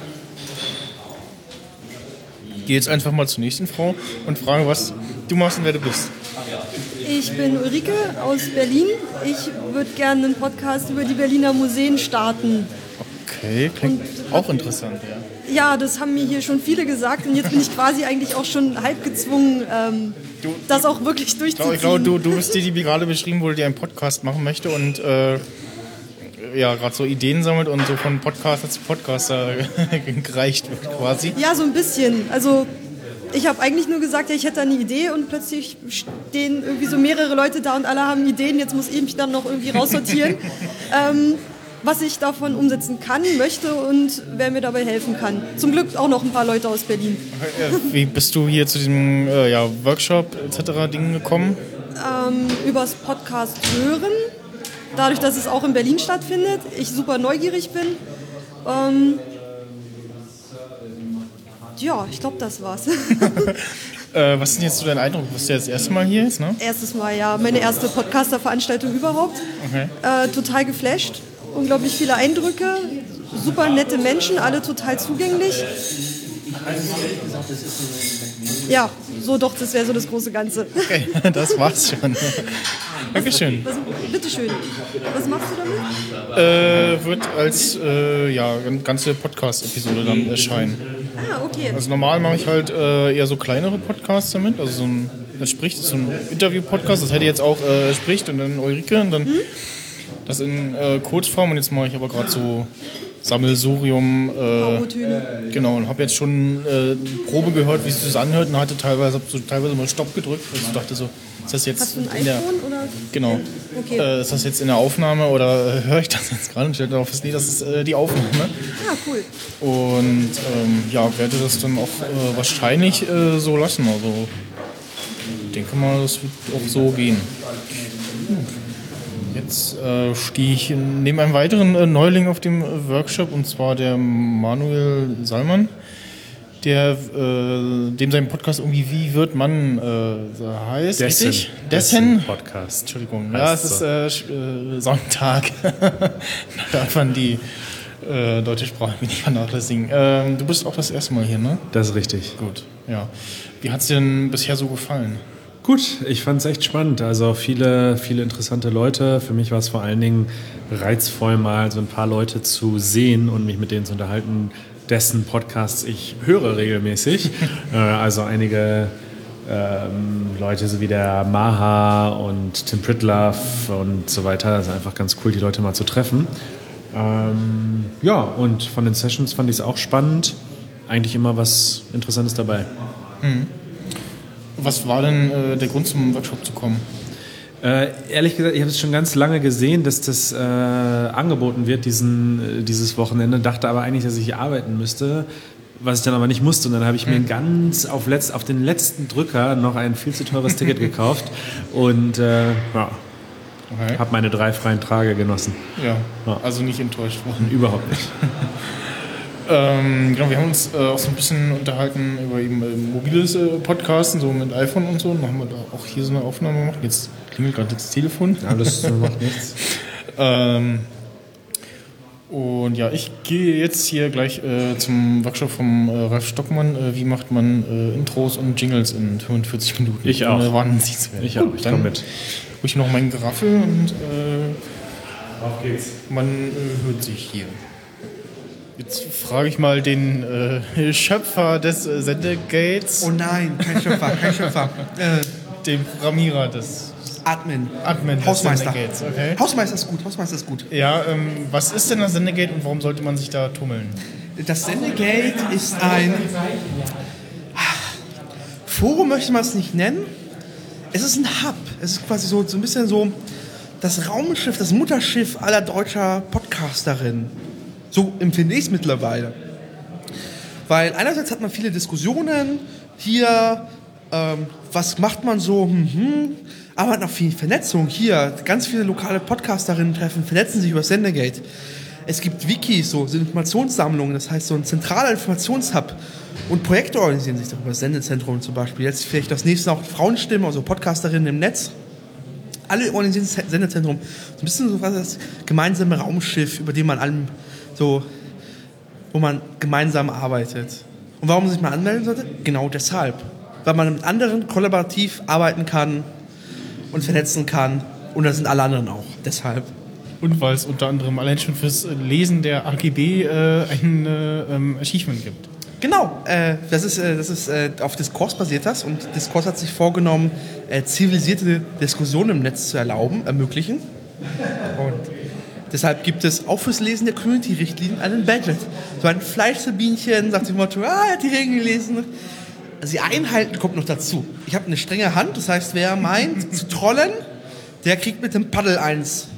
Ich gehe jetzt einfach mal zur nächsten Frau und frage, was du machst und wer du bist. Ich bin Ulrike aus Berlin. Ich würde gerne einen Podcast über die Berliner Museen starten. Okay, klingt auch interessant, ja. Ja, das haben mir hier schon viele gesagt und jetzt bin ich quasi eigentlich auch schon halb gezwungen, das auch wirklich durchzuziehen. Ich glaube, du bist die mir gerade beschrieben wurde, die einen Podcast machen möchte und gerade so Ideen sammelt und so von Podcaster zu Podcaster gereicht wird quasi. Ja, so ein bisschen. Also ich habe eigentlich nur gesagt, ich hätte eine Idee und plötzlich stehen irgendwie so mehrere Leute da und alle haben Ideen. Jetzt muss ich mich dann noch irgendwie raussortieren. Was ich davon umsetzen kann, möchte und wer mir dabei helfen kann. Zum Glück auch noch ein paar Leute aus Berlin. Wie bist du hier zu diesem Workshop etc. Ding gekommen? Übers Podcast hören, dadurch, dass es auch in Berlin stattfindet, ich super neugierig bin. Ich glaube, das war's. Was ist denn jetzt so dein Eindruck? Du bist ja das erste Mal hier jetzt, ne? Erstes Mal, ja. Meine erste Podcaster-Veranstaltung überhaupt. Okay. Total geflasht. Unglaublich viele Eindrücke, super nette Menschen, alle total zugänglich. Ja, das wäre so das große Ganze. Okay, das war's schon. Dankeschön. Bitteschön. Was machst du damit? Wird als eine ganze Podcast-Episode dann erscheinen. Ah, okay. Also normal mache ich halt eher so kleinere Podcasts damit, also so ein Interview-Podcast, das hätte jetzt auch spricht und dann Ulrike und dann das in Kurzform und jetzt mache ich aber gerade so Sammelsurium. Genau, und habe jetzt schon Probe gehört, wie sich das anhört und habe teilweise mal Stopp gedrückt. Also ich dachte so, ist das jetzt Hast du ein iPhone oder? Genau. Okay. Ist das jetzt in der Aufnahme oder höre ich das jetzt gerade und stelle darauf fest, nee, das ist die Aufnahme. Ja, cool. Und werde das dann auch wahrscheinlich so lassen. Also ich denke mal, das wird auch so gehen. Jetzt stehe ich neben einem weiteren Neuling auf dem Workshop, und zwar der Manuel Salman, dem sein Podcast irgendwie Wie wird man heißt, richtig? Dessen Podcast. Entschuldigung, ja, es ist Sonntag. Da darf man die deutsche Sprache nicht vernachlässigen. Du bist auch das erste Mal hier, ne? Das ist richtig. Gut, ja. Wie hat es dir denn bisher so gefallen? Gut, ich fand es echt spannend. Also viele interessante Leute. Für mich war es vor allen Dingen reizvoll, mal so ein paar Leute zu sehen und mich mit denen zu unterhalten, dessen Podcasts ich höre regelmäßig. Also einige Leute, so wie der Maha und Tim Pritlove und so weiter. Das ist einfach ganz cool, die Leute mal zu treffen. Und von den Sessions fand ich es auch spannend. Eigentlich immer was Interessantes dabei. Mhm. Was war denn der Grund, zum Workshop zu kommen? Ehrlich gesagt, ich habe es schon ganz lange gesehen, dass das angeboten wird, dieses Wochenende. Dachte aber eigentlich, dass ich hier arbeiten müsste, was ich dann aber nicht musste. Und dann habe ich mir ganz auf den letzten Drücker noch ein viel zu teures Ticket gekauft und habe meine 3 freien Tage genossen. Ja, also nicht enttäuscht worden. Überhaupt nicht. Genau, wir haben uns auch so ein bisschen unterhalten über eben mobiles Podcasten, so mit iPhone und so. Dann haben wir da auch hier so eine Aufnahme gemacht. Jetzt klingelt gerade das Telefon. Ja, das macht nichts. Und ja, ich gehe jetzt hier gleich zum Workshop vom Ralf Stockmann. Wie macht man Intros und Jingles in 45 Minuten? Ich auch. Ich auch. Ich komme mit. Hol ich noch meinen Graffel und auf geht's. Man hört sich hier. Jetzt frage ich mal den Schöpfer des Sendegates. Oh nein, kein Schöpfer. Den Programmierer des Admin Hausmeister. Des Okay. Hausmeister ist gut. Ja, was ist denn das Sendegate und warum sollte man sich da tummeln? Das Sendegate ist ein Forum, möchte man es nicht nennen. Es ist ein Hub. Es ist quasi so ein bisschen so das Raumschiff, das Mutterschiff aller deutscher Podcasterinnen. So empfinde ich es mittlerweile. Weil einerseits hat man viele Diskussionen hier, was macht man so, aber man hat noch viel Vernetzung hier. Ganz viele lokale Podcasterinnen treffen, vernetzen sich über das Sendegate. Es gibt Wikis, so Informationssammlungen, das heißt so ein zentraler Informationshub. Und Projekte organisieren sich darüber, das Sendezentrum zum Beispiel. Jetzt vielleicht das nächste auch Frauenstimmen, also Podcasterinnen im Netz. Alle organisieren das Sendezentrum. So ein bisschen so das gemeinsame Raumschiff, über dem man allem wo man gemeinsam arbeitet. Und warum man sich mal anmelden sollte? Genau deshalb. Weil man mit anderen kollaborativ arbeiten kann und vernetzen kann. Und das sind alle anderen auch. Deshalb. Und weil es unter anderem allein schon fürs Lesen der AGB ein Achievement gibt. Genau. Das ist auf Diskurs basiert das. Und Diskurs hat sich vorgenommen, zivilisierte Diskussionen im Netz zu ermöglichen. Und deshalb gibt es auch fürs Lesen der Community-Richtlinien einen Badget. So ein Fleischsabinchen, sagt dem Motto, er hat die Regeln gelesen. Also die Einhalten kommt noch dazu. Ich habe eine strenge Hand, das heißt, wer meint zu trollen, der kriegt mit dem Paddel 1.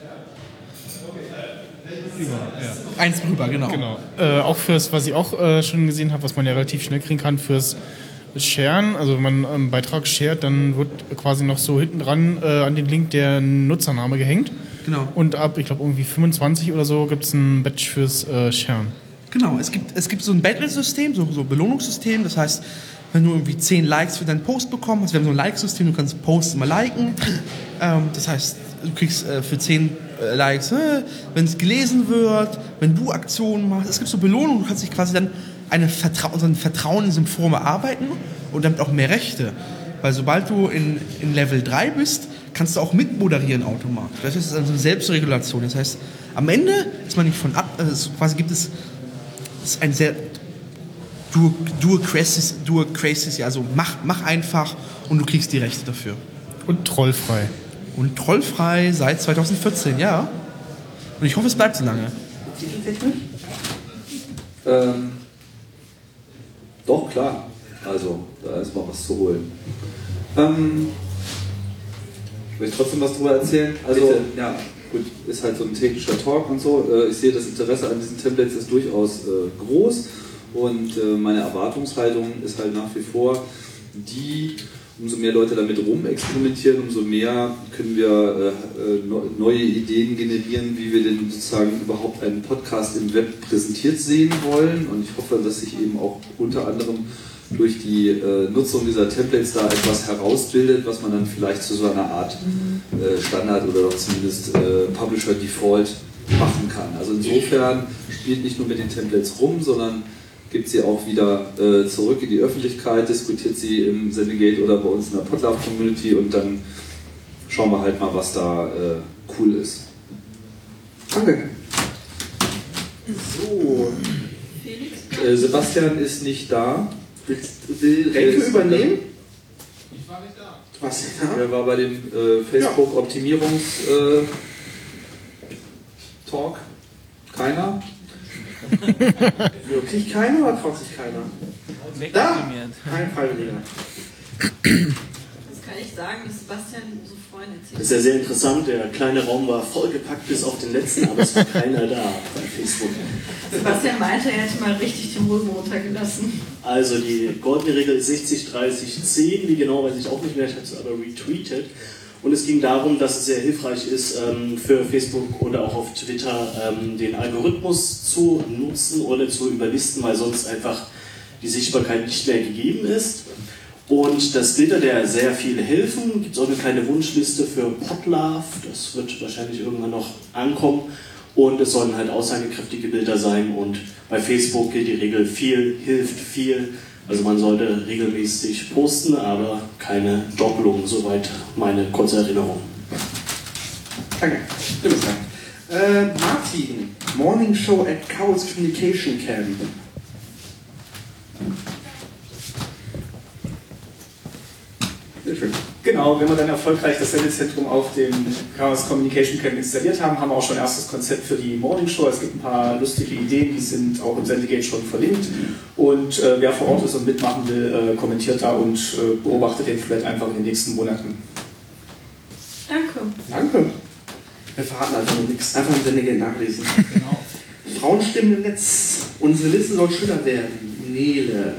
Eins drüber, genau. Auch fürs, was ich auch schon gesehen habe, was man ja relativ schnell kriegen kann, fürs Sharen, also wenn man einen Beitrag shared, dann wird quasi noch so hinten dran an den Link der Nutzername gehängt. Genau. Und ab, ich glaube, irgendwie 25 oder so gibt es ein Badge fürs Sharen. Genau, es gibt so ein Battle-System, so ein Belohnungssystem. Das heißt, wenn du irgendwie 10 Likes für deinen Post bekommst, also wir haben so ein Like-System, du kannst Posts immer liken. Das heißt, du kriegst für 10 Likes, wenn es gelesen wird, wenn du Aktionen machst. Es gibt so Belohnungen, du kannst dich quasi dann ein Vertrauen in diesem Forum erarbeiten und damit auch mehr Rechte. Weil sobald du in Level 3 bist, kannst du auch mitmoderieren automatisch. Das ist also eine Selbstregulation. Das heißt, am Ende ist man nicht von ab, also quasi gibt es ein sehr Dual Crisis, also mach einfach und du kriegst die Rechte dafür. Und trollfrei. Und trollfrei seit 2014, ja. Und ich hoffe, es bleibt so lange. Doch, klar. Also, da ist mal was zu holen. Will ich trotzdem was drüber erzählen? Also, ja, gut, ist halt so ein technischer Talk und so. Ich sehe, das Interesse an diesen Templates ist durchaus groß und meine Erwartungshaltung ist halt nach wie vor umso mehr Leute damit rumexperimentieren, umso mehr können wir neue Ideen generieren, wie wir denn sozusagen überhaupt einen Podcast im Web präsentiert sehen wollen. Und ich hoffe, dass sich eben auch unter anderem durch die Nutzung dieser Templates da etwas herausbildet, was man dann vielleicht zu so einer Art Standard oder doch zumindest Publisher Default machen kann. Also insofern spielt nicht nur mit den Templates rum, sondern gibt sie auch wieder zurück in die Öffentlichkeit, diskutiert sie im Sendegate oder bei uns in der Podlove-Community und dann schauen wir halt mal, was da cool ist. Danke. So, Sebastian ist nicht da. Will Renke übernehmen? Ich war nicht da. Du warst nicht da? Er war bei dem Facebook-Optimierungs-Talk. Keiner? Wirklich keiner oder traut sich keiner? Da! Kein Freiwilliger. Das kann ich sagen, dass Sebastian so Freunde erzählt. Das ist ja sehr interessant, der kleine Raum war vollgepackt bis auf den letzten, aber es war keiner da bei Facebook. Sebastian meinte, er hätte mal richtig den Rücken runtergelassen. Also die goldene Regel ist 60-30-10, wie genau weiß ich auch nicht mehr, ich habe es aber retweetet. Und es ging darum, dass es sehr hilfreich ist, für Facebook oder auch auf Twitter den Algorithmus zu nutzen oder zu überlisten, weil sonst einfach die Sichtbarkeit nicht mehr gegeben ist. Und das Splitter, der sehr viel helfen, gibt es auch eine kleine Wunschliste für Podlove, das wird wahrscheinlich irgendwann noch ankommen. Und es sollen halt aussagekräftige Bilder sein und bei Facebook gilt die Regel, viel hilft viel. Also man sollte regelmäßig posten, aber keine Doppelung, soweit meine kurze Erinnerung. Danke. Martin, Morning Show at Chaos Communication Camp. Sehr schön. Genau, wenn wir dann erfolgreich das Sendezentrum auf dem Chaos Communication Camp installiert haben, haben wir auch schon ein erstes Konzept für die Morning Show. Es gibt ein paar lustige Ideen, die sind auch im Sendegate schon verlinkt. Und wer vor Ort ist und mitmachen will, kommentiert da und beobachtet den Thread einfach in den nächsten Monaten. Danke. Danke. Wir verraten einfach noch nichts. Einfach im Sendegate nachlesen. Genau. Frauenstimmen im Netz. Unsere Liste soll schöner werden. Nele.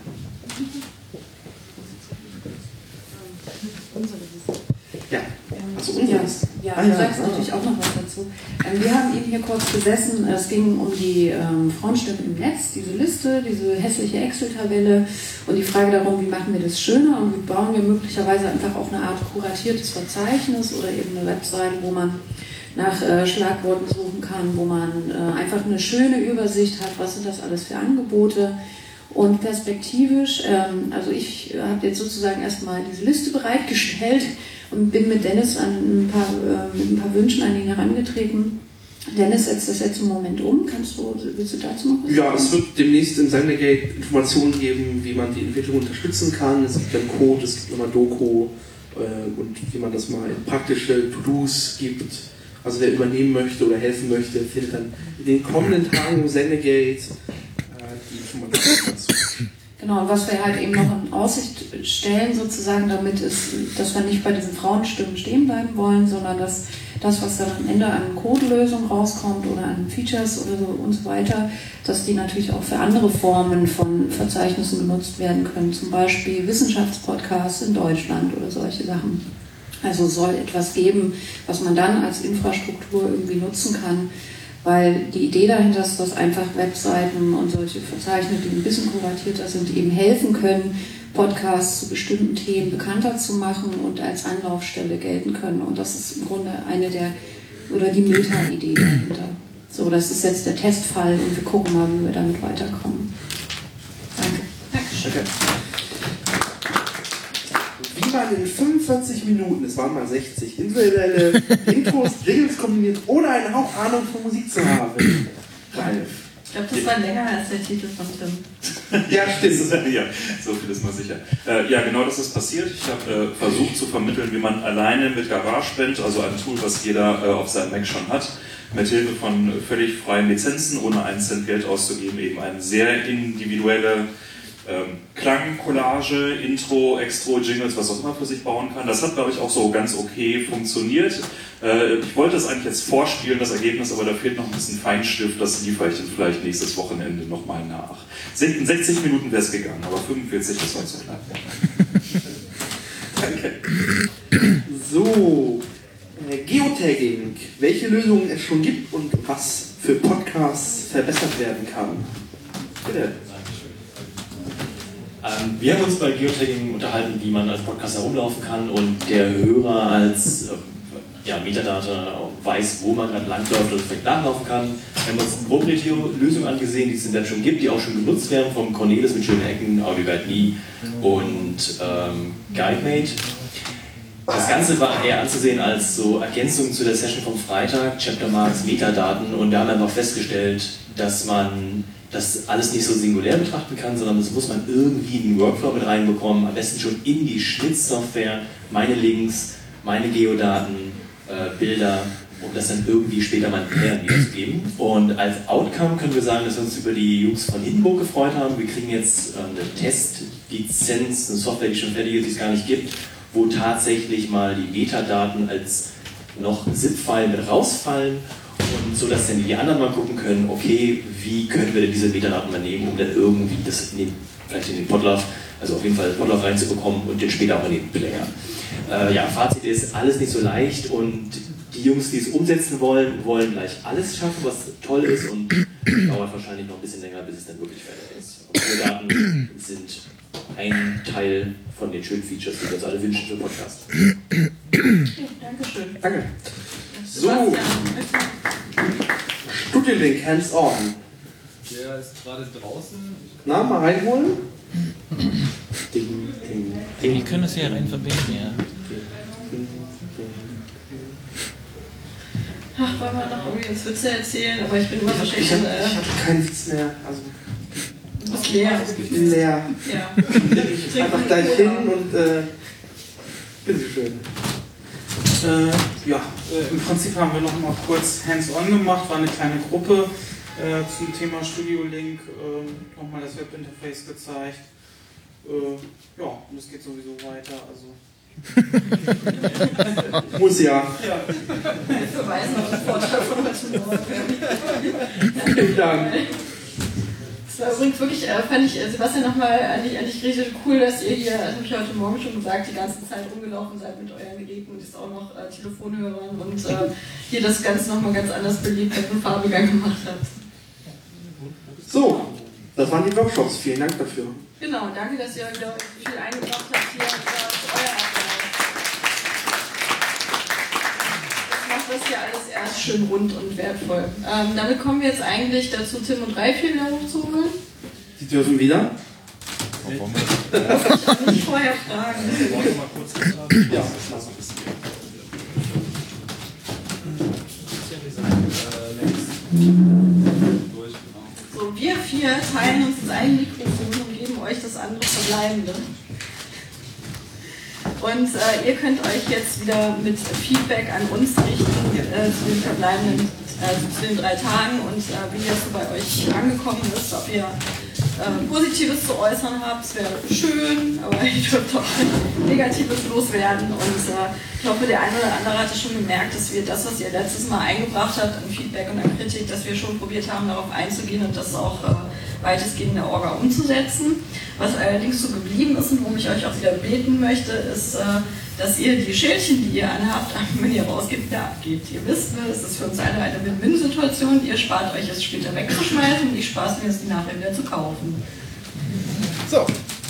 Ja, also unseres. Ja, du sagst natürlich auch noch was dazu. Wir haben eben hier kurz gesessen, es ging um die Frauenstimmen im Netz, diese Liste, diese hässliche Excel-Tabelle und die Frage darum, wie machen wir das schöner und wie bauen wir möglicherweise einfach auch eine Art kuratiertes Verzeichnis oder eben eine Webseite, wo man nach Schlagworten suchen kann, wo man einfach eine schöne Übersicht hat, was sind das alles für Angebote. Und perspektivisch, also ich habe jetzt sozusagen erstmal diese Liste bereitgestellt und bin mit Dennis mit ein paar Wünschen an ihn herangetreten. Dennis setzt das jetzt im Moment um. Willst du dazu noch was sagen? Ja, es wird demnächst im Sendegate Informationen geben, wie man die Entwicklung unterstützen kann. Es gibt einen Code, es gibt nochmal Doku und wie man das mal in praktische To-Dos gibt. Also wer übernehmen möchte oder helfen möchte, findet dann in den kommenden Tagen im Sendegate die Informationen dazu. Genau, und was wir halt eben noch in Aussicht stellen sozusagen, damit ist, dass wir nicht bei diesen Frauenstimmen stehen bleiben wollen, sondern dass das, was dann am Ende an Codelösung rauskommt oder an Features oder so und so weiter, dass die natürlich auch für andere Formen von Verzeichnissen genutzt werden können, zum Beispiel Wissenschaftspodcasts in Deutschland oder solche Sachen. Also soll etwas geben, was man dann als Infrastruktur irgendwie nutzen kann, weil die Idee dahinter ist, dass einfach Webseiten und solche Verzeichnisse, die ein bisschen kuratierter sind, eben helfen können, Podcasts zu bestimmten Themen bekannter zu machen und als Anlaufstelle gelten können. Und das ist im Grunde die Meta-Idee dahinter. So, das ist jetzt der Testfall und wir gucken mal, wie wir damit weiterkommen. Danke. Danke. Wie man in 45 Minuten, es waren mal 60, individuelle Intros, Jingles kombiniert, ohne eine Hauptahnung von Musik zu haben. Ralf. Ich glaube, das war länger als der Titel von Tim. Ja, stimmt. Ja, so viel ist mal sicher. Ja, genau das ist passiert. Ich habe versucht zu vermitteln, wie man alleine mit GarageBand, also ein Tool, was jeder auf seinem Mac schon hat, mit Hilfe von völlig freien Lizenzen, ohne einen Cent Geld auszugeben, eben eine sehr individuelle Klang, Collage, Intro, Extro, Jingles, was auch immer für sich bauen kann. Das hat, glaube ich, auch so ganz okay funktioniert. Ich wollte das eigentlich jetzt vorspielen, das Ergebnis, aber da fehlt noch ein bisschen Feinstift. Das liefere ich dann vielleicht nächstes Wochenende nochmal nach. In 60 Minuten wäre es gegangen, aber 45, das war zu knapp. Danke. So, Geotagging. Welche Lösungen es schon gibt und was für Podcasts verbessert werden kann. Bitte. Wir haben uns bei Geotagging unterhalten, wie man als Podcast herumlaufen kann und der Hörer als Metadata weiß, wo man gerade langläuft und vielleicht nachlaufen kann. Wir haben uns proprietäre Lösungen angesehen, die es dann schon gibt, die auch schon genutzt werden, vom Cornelis mit schönen Ecken, AudioGuide.me und GuideMate. Das Ganze war eher anzusehen als so Ergänzung zu der Session vom Freitag, Chaptermarks, Metadaten, und wir haben einfach festgestellt, dass man das alles nicht so singulär betrachten kann, sondern das muss man irgendwie in den Workflow mit reinbekommen, am besten schon in die Schnittsoftware, meine Links, meine Geodaten, Bilder, um das dann irgendwie später mal in Player wiederzugeben. Und als Outcome können wir sagen, dass wir uns über die Jungs von Hindenburg gefreut haben. Wir kriegen jetzt eine Testlizenz, eine Software, die schon fertig ist, die es gar nicht gibt, wo tatsächlich mal die Metadaten als noch ZIP-File mit rausfallen, und so, dass dann die anderen mal gucken können, okay, wie können wir denn diese Metadaten mal nehmen, um dann irgendwie das vielleicht in den Podlove, also auf jeden Fall Podlove reinzubekommen und den später auch in den Player. Fazit ist, alles nicht so leicht, und die Jungs, die es umsetzen wollen, wollen gleich alles schaffen, was toll ist, und dauert wahrscheinlich noch ein bisschen länger, bis es dann wirklich fertig ist. Und Metadaten sind ein Teil von den schönen Features, die wir uns alle wünschen für Podcast. Dankeschön. Danke. So, Studiolink, hands-on. Der ist gerade draußen. Na, mal reinholen. Die können das hier rein verbinden, ja. Ach, wollen wir noch irgendwie uns Witze erzählen, aber ich bin immer wahrscheinlich... Ich hab keinen Witz mehr. Also, du bist leer. Ich bin leer. Ja. Einfach gleich hin und bitteschön. Im Prinzip haben wir noch mal kurz hands-on gemacht, war eine kleine Gruppe zum Thema Studio Link, nochmal das Webinterface gezeigt. Und es geht sowieso weiter. Also. Muss ja. Ich verweise auf den Vortrag von heute Morgen. Vielen Dank. Das war übrigens wirklich, fand ich, Sebastian, nochmal eigentlich richtig cool, dass ihr hier, das habe ich heute Morgen schon gesagt, die ganze Zeit rumgelaufen seid mit euren Geräten und jetzt auch noch Telefonhörern und hier das Ganze nochmal ganz anders belebt habt und Farbiger gemacht habt. So, das waren die Workshops. Vielen Dank dafür. Genau, danke, dass ihr wieder viel eingebracht habt hier für euer Arbeit. Das macht das hier alles erst schön rund und wertvoll. Damit kommen wir jetzt eigentlich dazu, Tim und Ralf hier wieder hochzuholen. Sie dürfen wieder. Ich kann nicht vorher fragen. Ja. So, wir vier teilen uns das eine Mikrofon und geben euch das andere verbleibende. Und ihr könnt euch jetzt wieder mit Feedback an uns richten zu den verbleibenden, zu den 3 Tagen und wie das so bei euch angekommen ist, ob ihr Positives zu äußern habt, es wäre schön, aber ihr dürft auch Negatives loswerden. Und ich hoffe, der eine oder andere hatte schon gemerkt, dass wir das, was ihr letztes Mal eingebracht habt, an Feedback und an Kritik, dass wir schon probiert haben, darauf einzugehen und das auch weitestgehend in der Orga umzusetzen. Was allerdings so geblieben ist und worum ich euch auch wieder beten möchte, ist, dass ihr die Schildchen, die ihr anhabt, wenn ihr rausgeht, wieder abgebt. Ihr wisst, es ist für uns alle eine Win-Win-Situation. Ihr spart euch es später wegzuschmeißen und ich spare es mir es nachher wieder zu kaufen. So.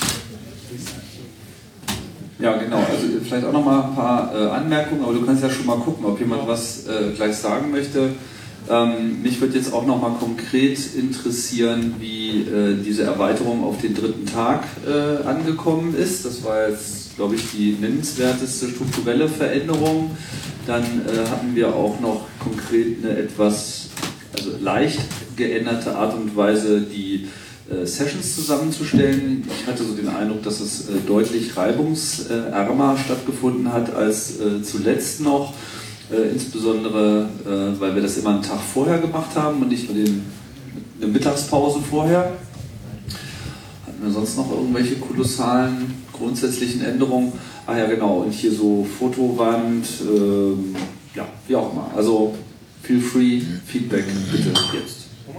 Ja, genau. Also vielleicht auch noch mal ein paar Anmerkungen, aber du kannst ja schon mal gucken, ob jemand was gleich sagen möchte. Mich würde jetzt auch noch mal konkret interessieren, wie diese Erweiterung auf den 3. Tag angekommen ist. Das war jetzt, glaube ich, die nennenswerteste strukturelle Veränderung. Dann hatten wir auch noch konkret eine etwas, also leicht geänderte Art und Weise, die Sessions zusammenzustellen. Ich hatte so den Eindruck, dass es deutlich reibungsärmer stattgefunden hat als zuletzt noch. Insbesondere, weil wir das immer einen Tag vorher gemacht haben und nicht nur eine Mittagspause vorher. Sonst noch irgendwelche kolossalen, grundsätzlichen Änderungen? Ah ja, genau, und hier so Fotowand, ja, wie auch immer. Also, feel free, Feedback bitte jetzt.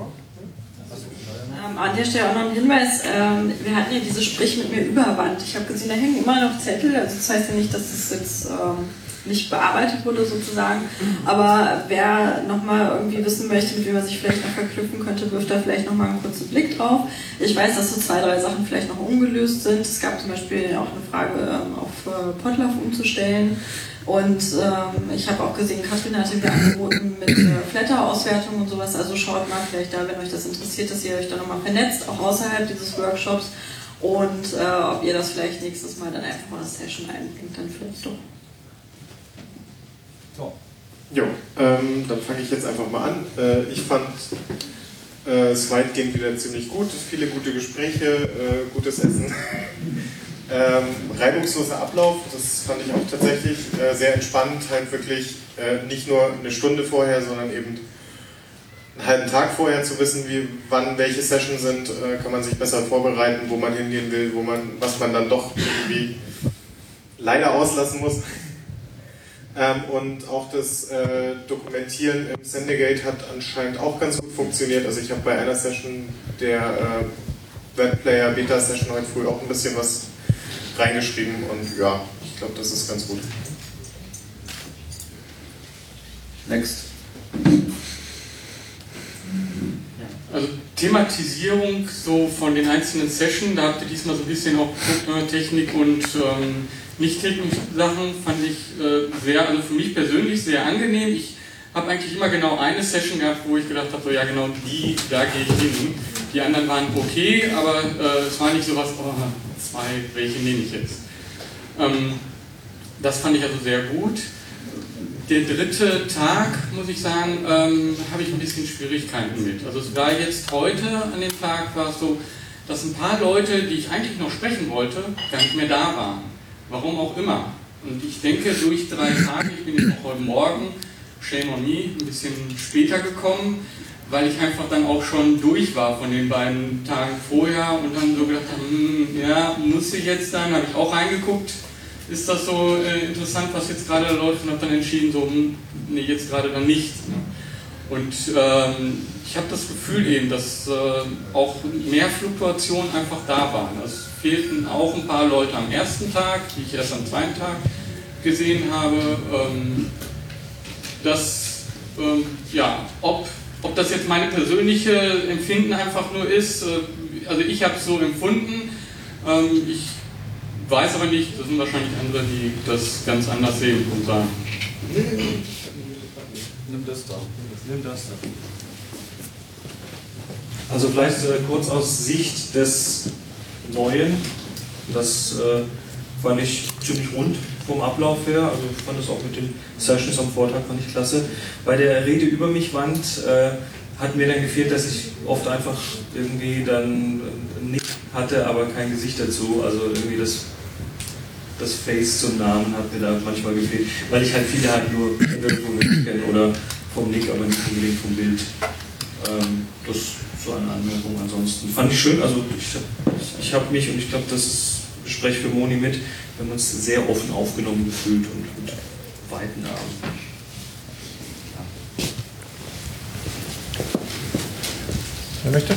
An der Stelle auch noch ein Hinweis, wir hatten ja diese Sprich mit mir Überwand. Ich habe gesehen, da hängen immer noch Zettel, also das heißt ja nicht, dass es jetzt nicht bearbeitet wurde sozusagen, aber wer nochmal irgendwie wissen möchte, mit wem man sich vielleicht noch verknüpfen könnte, wirft da vielleicht nochmal einen kurzen Blick drauf. Ich weiß, dass so 2, 3 Sachen vielleicht noch ungelöst sind. Es gab zum Beispiel auch eine Frage auf Podlove umzustellen. Und ich habe auch gesehen, Katrin hatte mir angeboten mit Flatter-Auswertung und sowas, also schaut mal vielleicht da, wenn euch das interessiert, dass ihr euch da nochmal vernetzt, auch außerhalb dieses Workshops, und ob ihr das vielleicht nächstes Mal dann einfach mal eine Session einbringt, dann vielleicht doch. So. Jo, dann fange ich jetzt einfach mal an. Ich fand es weitgehend wieder ziemlich gut, viele gute Gespräche, gutes Essen. Reibungsloser Ablauf, das fand ich auch tatsächlich sehr entspannt, halt wirklich nicht nur eine Stunde vorher, sondern eben einen halben Tag vorher zu wissen, wann welche Sessions sind, kann man sich besser vorbereiten, wo man hingehen will, was man dann doch irgendwie leider auslassen muss. Und auch das Dokumentieren im Sendegate hat anscheinend auch ganz gut funktioniert. Also ich habe bei einer Session der Webplayer Beta Session heute früh auch ein bisschen was reingeschrieben und ja, ich glaube, das ist ganz gut. Next. Also Thematisierung so von den einzelnen Sessions, da habt ihr diesmal so ein bisschen auch geguckt, Technik und nicht-technische Sachen, fand ich also für mich persönlich sehr angenehm. Ich habe eigentlich immer genau eine Session gehabt, wo ich gedacht habe, so ja genau da gehe ich hin. Die anderen waren okay, aber es war nicht so was, welche nehme ich jetzt? Das fand ich also sehr gut. Der dritte Tag, muss ich sagen, habe ich ein bisschen Schwierigkeiten mit. Also es war jetzt heute an dem Tag, war es so, dass ein paar Leute, die ich eigentlich noch sprechen wollte, gar nicht mehr da waren. Warum auch immer. Und ich denke, durch 3 Tage, ich bin jetzt auch heute Morgen, shame on me, ein bisschen später gekommen, weil ich einfach dann auch schon durch war von den beiden Tagen vorher und dann so gedacht habe, ja, muss ich jetzt dann, habe ich auch reingeguckt, ist das so interessant, was jetzt gerade läuft, und habe dann entschieden, so, nee, jetzt gerade dann nicht. Und ich habe das Gefühl eben, dass auch mehr Fluktuationen einfach da waren. Es fehlten auch ein paar Leute am ersten Tag, die ich erst am zweiten Tag gesehen habe. Ob das jetzt meine persönliche Empfinden einfach nur ist, also ich habe es so empfunden, ich weiß aber nicht, das sind wahrscheinlich andere, die das ganz anders sehen und sagen. Nimm das da. Also vielleicht kurz aus Sicht des Neuen, das fand ich ziemlich rund vom Ablauf her, also ich fand das auch mit den Sessions am Vortag fand ich klasse. Bei der Rede über mich Wand hat mir dann gefehlt, dass ich oft einfach irgendwie dann nicht hatte, aber kein Gesicht dazu, also irgendwie das Face zum Namen hat mir da manchmal gefehlt, weil ich halt viele halt nur irgendwo kenne oder vom Nick, aber nicht unbedingt vom Bild. Das so eine Anmerkung. Ansonsten fand ich schön, also ich habe mich, und ich glaube, das spreche für Moni mit, wir haben uns sehr offen aufgenommen gefühlt und mit weiten Armen. Wer möchte?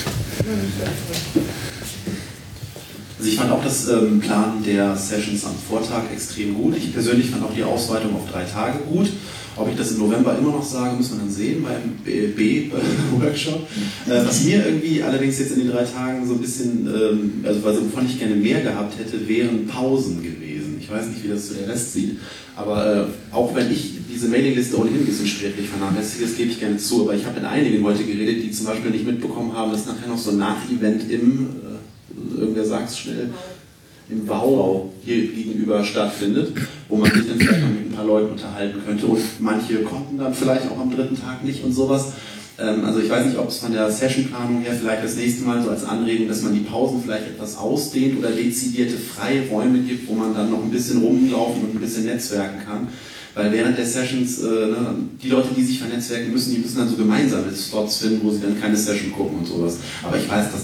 Also ich fand auch das Plan der Sessions am Vortag extrem gut. Ich persönlich fand auch die Ausweitung auf 3 Tage gut. Ob ich das im November immer noch sage, muss man dann sehen beim B-Workshop. Was mir irgendwie allerdings jetzt in den 3 Tagen so ein bisschen, wovon ich gerne mehr gehabt hätte, wären Pausen gewesen. Ich weiß nicht, wie das der Rest sieht, aber auch wenn ich diese Mailingliste ohnehin ein bisschen schwerlich vernachlässige, das gebe ich gerne zu, aber ich habe mit einigen heute geredet, die zum Beispiel nicht mitbekommen haben, dass nachher noch so ein Nach-Event irgendwer sagt es schnell, im Wau hier gegenüber stattfindet, wo man sich dann vielleicht noch mit ein paar Leuten unterhalten könnte, und manche konnten dann vielleicht auch am 3. Tag nicht und sowas. Also ich weiß nicht, ob es von der Sessionplanung her vielleicht das nächste Mal so als Anregung, dass man die Pausen vielleicht etwas ausdehnt oder dezidierte freie Räume gibt, wo man dann noch ein bisschen rumlaufen und ein bisschen netzwerken kann. Weil während der Sessions, die Leute, die sich vernetzwerken müssen, die müssen dann so gemeinsame Slots finden, wo sie dann keine Session gucken und sowas. Aber ich weiß, dass das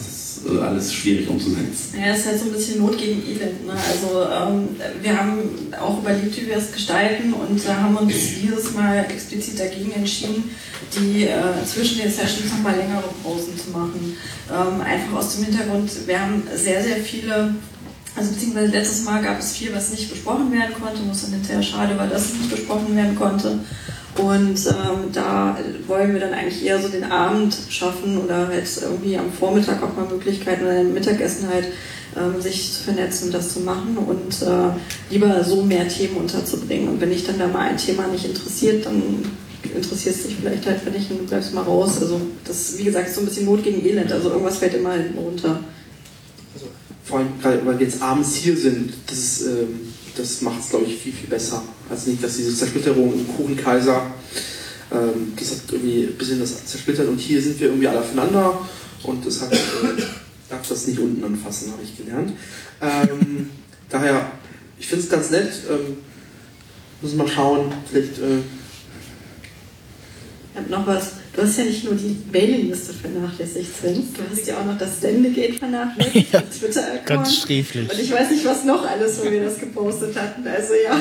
alles schwierig umzusetzen. Ja, es ist halt so ein bisschen Not gegen Elend. Ne? Also wir haben auch überlegt, wie wir es gestalten und haben uns dieses Mal explizit dagegen entschieden, die zwischen den Sessions nochmal längere Pausen zu machen. Einfach aus dem Hintergrund, wir haben sehr, sehr viele, also beziehungsweise letztes Mal gab es viel, was nicht besprochen werden konnte, was dann hinterher schade war, dass es nicht besprochen werden konnte. Und da wollen wir dann eigentlich eher so den Abend schaffen oder halt irgendwie am Vormittag auch mal Möglichkeiten oder im Mittagessen halt sich zu vernetzen und das zu machen und lieber so mehr Themen unterzubringen. Und wenn dich dann da mal ein Thema nicht interessiert, dann interessiert es dich vielleicht halt, wenn nicht, und du bleibst mal raus. Also das, wie gesagt, ist so ein bisschen Not gegen Elend. Also irgendwas fällt immer hinten runter. Also, vor allem, gerade weil wir jetzt abends hier sind, das macht es, glaube ich, viel, viel besser. Also nicht, dass diese Zersplitterung im Kuchenkaiser, das hat irgendwie ein bisschen das zersplittert und hier sind wir irgendwie alle aufeinander und das hat, darf das nicht unten anfassen, habe ich gelernt. Daher, ich finde es ganz nett, müssen wir mal schauen, vielleicht... Ich habe noch was. Du hast ja nicht nur die Mailingliste vernachlässigt, Sven. Du hast ja auch noch das Sendegate vernachlässigt, ja, Twitter-Account. Ganz sträflich. Und ich weiß nicht, was noch alles, wo wir das gepostet hatten. Also ja.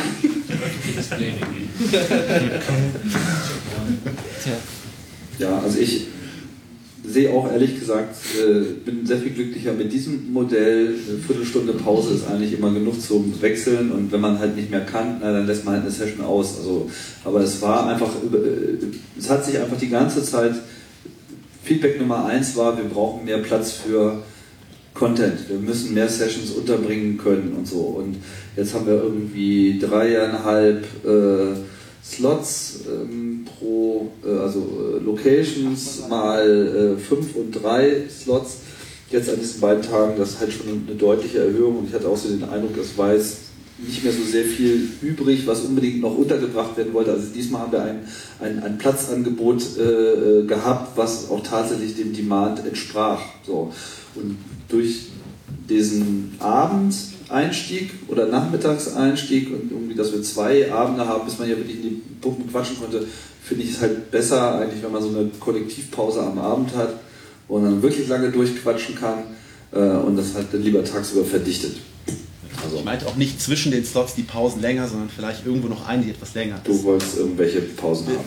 Ja, also ich sehe auch ehrlich gesagt, bin sehr viel glücklicher mit diesem Modell. Eine Viertelstunde Pause ist eigentlich immer genug zum Wechseln und wenn man halt nicht mehr kann, dann lässt man halt eine Session aus. Also, aber es war einfach, es hat sich einfach die ganze Zeit, Feedback Nummer 1 war, wir brauchen mehr Platz für Content. Wir müssen mehr Sessions unterbringen können und so. Und jetzt haben wir irgendwie 3,5 Slots pro, also Locations mal 5 und 3 Slots. Jetzt an diesen beiden Tagen, das ist halt schon eine deutliche Erhöhung und ich hatte auch so den Eindruck, es war jetzt nicht mehr so sehr viel übrig, was unbedingt noch untergebracht werden wollte. Also diesmal haben wir ein Platzangebot gehabt, was auch tatsächlich dem Demand entsprach. So. Und durch diesen Abendeinstieg oder Nachmittagseinstieg und irgendwie, dass wir 2 Abende haben, bis man ja wirklich in die Pumpen quatschen konnte, finde ich es halt besser eigentlich, wenn man so eine Kollektivpause am Abend hat und dann wirklich lange durchquatschen kann und das halt dann lieber tagsüber verdichtet. Also ich meinte auch nicht zwischen den Slots die Pausen länger, sondern vielleicht irgendwo noch eine, die etwas länger ist. Du wolltest irgendwelche Pausen haben.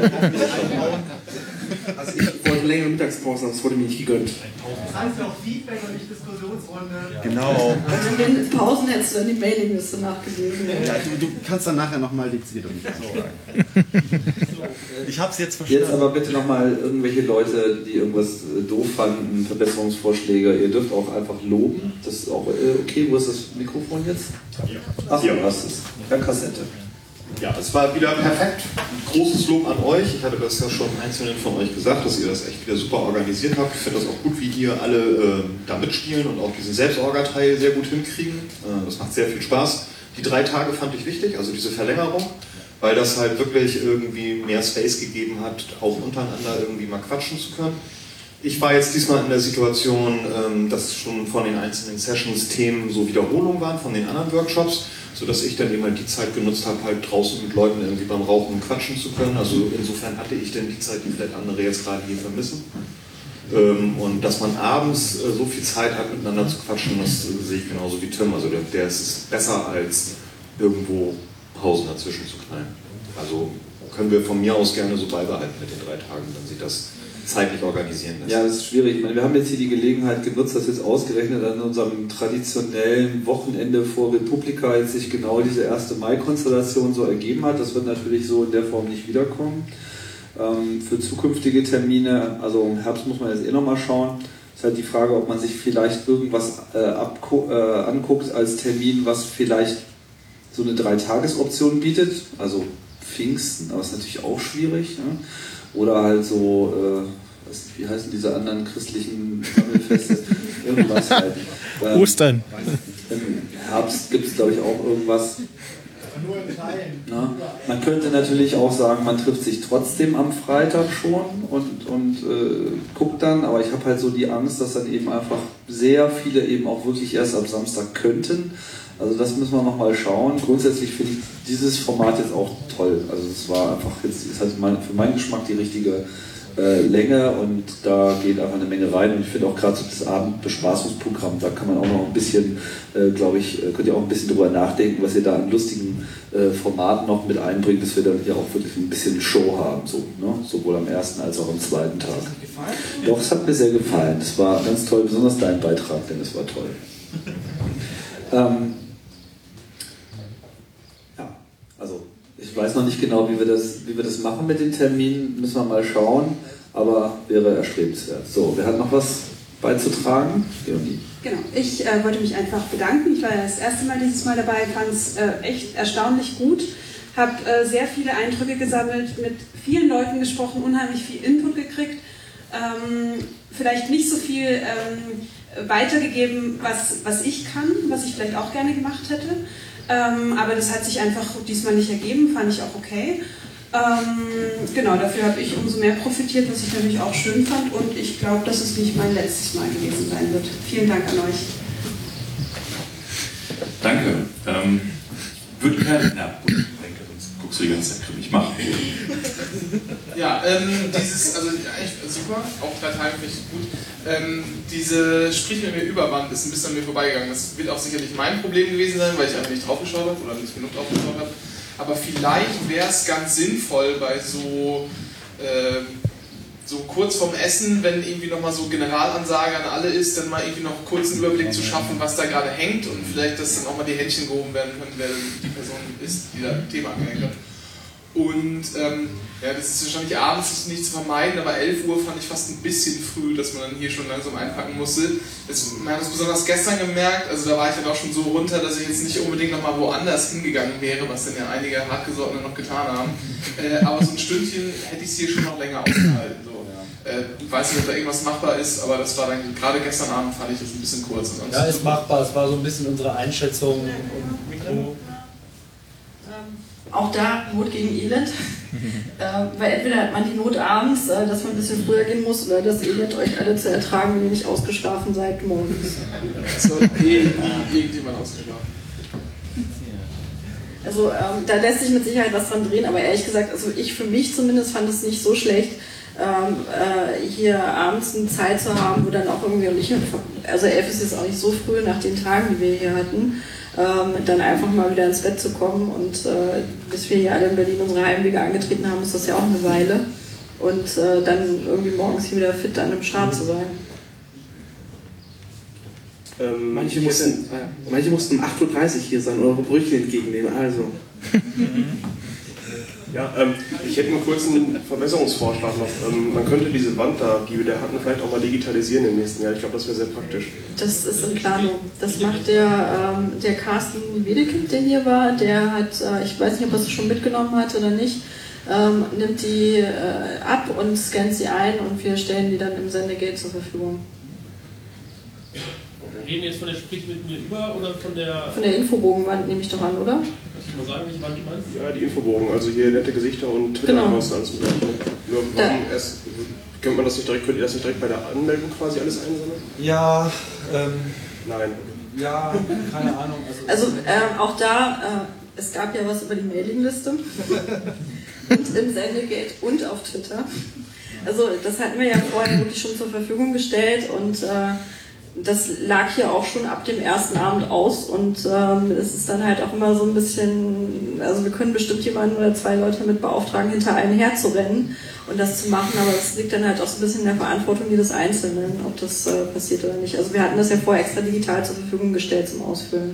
Also ich wollte längere Mittagspausen, aber das wurde mir nicht gegönnt. Das ist ja auch Feedback und nicht Diskussionsrunde. Genau. Also in den Pausen hättest du dann die Mailingliste nachgelesen. Ja, du kannst dann nachher nochmal dezidiert sagen. Ich habe es jetzt verstanden. Jetzt aber bitte nochmal irgendwelche Leute, die irgendwas doof fanden, Verbesserungsvorschläge. Ihr dürft auch einfach loben. Das ist auch okay. Wo ist das Mikrofon jetzt? Ach, du hast es. Per Kassette. Ja, es war wieder perfekt. Großes Lob an euch. Ich hatte das ja schon einzelnen von euch gesagt, dass ihr das echt wieder super organisiert habt. Ich finde das auch gut, wie ihr alle da mitspielen und auch diesen Selbstorga-Teil sehr gut hinkriegen. Das macht sehr viel Spaß. Die 3 Tage fand ich wichtig, also diese Verlängerung, weil das halt wirklich irgendwie mehr Space gegeben hat, auch untereinander irgendwie mal quatschen zu können. Ich war jetzt diesmal in der Situation, dass schon von den einzelnen Sessions Themen so Wiederholungen waren von den anderen Workshops, sodass ich dann eben halt die Zeit genutzt habe, halt draußen mit Leuten irgendwie beim Rauchen quatschen zu können. Also insofern hatte ich dann die Zeit, die vielleicht andere jetzt gerade hier vermissen. Und dass man abends so viel Zeit hat, miteinander zu quatschen, das sehe ich genauso wie Tim. Also der ist besser als irgendwo Pausen dazwischen zu knallen. Also können wir von mir aus gerne so beibehalten mit den 3 Tagen, dann sieht das zeitlich organisieren lässt. Ja, das ist schwierig. Ich meine, wir haben jetzt hier die Gelegenheit genutzt, dass jetzt ausgerechnet an unserem traditionellen Wochenende vor Republika jetzt sich genau diese 1. Mai-Konstellation so ergeben hat. Das wird natürlich so in der Form nicht wiederkommen. Für zukünftige Termine, also im Herbst muss man jetzt nochmal schauen, ist halt die Frage, ob man sich vielleicht irgendwas anguckt als Termin, was vielleicht so eine 3-Tages-Option bietet, also Pfingsten, aber ist natürlich auch schwierig, ne? Oder halt so, wie heißen diese anderen christlichen Sammelfeste? Irgendwas halt. Ostern. Im Herbst gibt es, glaube ich, auch irgendwas. Nur in Teilen. Na, man könnte natürlich auch sagen, man trifft sich trotzdem am Freitag schon und guckt dann, aber ich habe halt so die Angst, dass dann eben einfach sehr viele eben auch wirklich erst ab Samstag könnten. Also das müssen wir nochmal schauen. Grundsätzlich finde ich dieses Format jetzt auch toll. Also es war einfach jetzt, ist halt für meinen Geschmack die richtige Länge und da geht einfach eine Menge rein und ich finde auch gerade so das Abendbespaßungsprogramm, da kann man auch noch ein bisschen, glaube ich, könnt ihr auch ein bisschen drüber nachdenken, was ihr da an lustigen Formaten noch mit einbringt, dass wir dann hier auch wirklich ein bisschen Show haben, so, ne? Sowohl am ersten als auch am zweiten Tag. Hat dir gefallen? Doch, es hat mir sehr gefallen. Es war ganz toll, besonders dein Beitrag, denn es war toll. Also ich weiß noch nicht genau, wie wir das machen mit den Terminen, müssen wir mal schauen, aber wäre erstrebenswert. So, wer hat noch was beizutragen? Leonie. Genau, ich wollte mich einfach bedanken. Ich war ja das erste Mal dieses Mal dabei, fand es echt erstaunlich gut, habe sehr viele Eindrücke gesammelt, mit vielen Leuten gesprochen, unheimlich viel Input gekriegt, vielleicht nicht so viel weitergegeben, was ich kann, was ich vielleicht auch gerne gemacht hätte. Aber das hat sich einfach diesmal nicht ergeben, fand ich auch okay. Genau, dafür habe ich umso mehr profitiert, was ich natürlich auch schön fand und ich glaube, dass es nicht mein letztes Mal gewesen sein wird. Vielen Dank an euch. Danke. Wird kein... Ja, gut, danke, sonst guckst du die ganze Zeit grimmig. Mach. Ja, also eigentlich super, auch 3 Tage finde ich gut. Diese Sprich mit mir Überwand ist ein bisschen an mir vorbeigegangen. Das wird auch sicherlich mein Problem gewesen sein, weil ich einfach nicht drauf geschaut habe oder nicht genug drauf geschaut habe. Aber vielleicht wäre es ganz sinnvoll bei so kurz vorm Essen, wenn irgendwie nochmal so Generalansage an alle ist, dann mal irgendwie noch kurz einen Überblick zu schaffen, was da gerade hängt und vielleicht, dass dann auch mal die Händchen gehoben werden können, wer die Person ist, die da Thema angehängt hat. Und ja, das ist wahrscheinlich abends nicht zu vermeiden, aber 11 Uhr fand ich fast ein bisschen früh, dass man dann hier schon langsam einpacken musste. Man hat es besonders gestern gemerkt, also da war ich dann auch schon so runter, dass ich jetzt nicht unbedingt nochmal woanders hingegangen wäre, was dann ja einige Hartgesottene noch getan haben. Aber so ein Stündchen hätte ich es hier schon noch länger ausgehalten. So. Ich weiß nicht, ob da irgendwas machbar ist, aber das war dann, gerade gestern Abend fand ich das ein bisschen kurz. Ja, ist machbar, es war so ein bisschen unsere Einschätzung. Mikro. Auch da Not gegen Elend, weil entweder hat man die Not abends, dass man ein bisschen früher gehen muss, oder das Elend euch alle zu ertragen, wenn ihr nicht ausgeschlafen seid morgens. So, irgendjemand ausgeschlafen. Also da lässt sich mit Sicherheit was dran drehen, aber ehrlich gesagt, also ich für mich zumindest fand es nicht so schlecht, hier abends eine Zeit zu haben, wo dann auch irgendwie, also 11 ist jetzt auch nicht so früh nach den Tagen, die wir hier hatten, dann einfach mal wieder ins Bett zu kommen und bis wir hier alle in Berlin unsere Heimwege angetreten haben, ist das ja auch eine Weile und dann irgendwie morgens hier wieder fit an einem Start zu sein. Manche mussten um 8.30 Uhr hier sein, eure Brötchen entgegennehmen, also. Ja, ich hätte einen kurzen Verbesserungsvorschlag noch. Man könnte diese Wand da, die wir da hatten, vielleicht auch mal digitalisieren im nächsten Jahr. Ich glaube, das wäre sehr praktisch. Das ist in Planung. Das macht der Carsten Wedekind, der hier war. Der hat, ich weiß nicht, ob er es schon mitgenommen hat oder nicht, nimmt die ab und scannt sie ein und wir stellen die dann im Sendegate zur Verfügung. Reden wir jetzt von der Sprich mit mir über oder von der... Von der Infobogenwand nehme ich doch an, oder? Kannst du mal sagen, welche Wand du meinst? Ja, die Infobogen, also hier nette Gesichter und Twitter-Posts alles. Nur warum erst, könnt ihr das nicht direkt bei der Anmeldung quasi alles einsammeln? Ja, nein. Ja, keine Ahnung. Also auch da, es gab ja was über die Mailingliste und im Sendegate und auf Twitter. Also das hatten wir ja vorher wirklich schon zur Verfügung gestellt und das lag hier auch schon ab dem ersten Abend aus und es ist dann halt auch immer so ein bisschen, also wir können bestimmt jemanden oder 2 Leute damit beauftragen, hinter einem herzurennen und das zu machen, aber das liegt dann halt auch so ein bisschen in der Verantwortung jedes Einzelnen, ob das passiert oder nicht. Also wir hatten das ja vorher extra digital zur Verfügung gestellt zum Ausfüllen.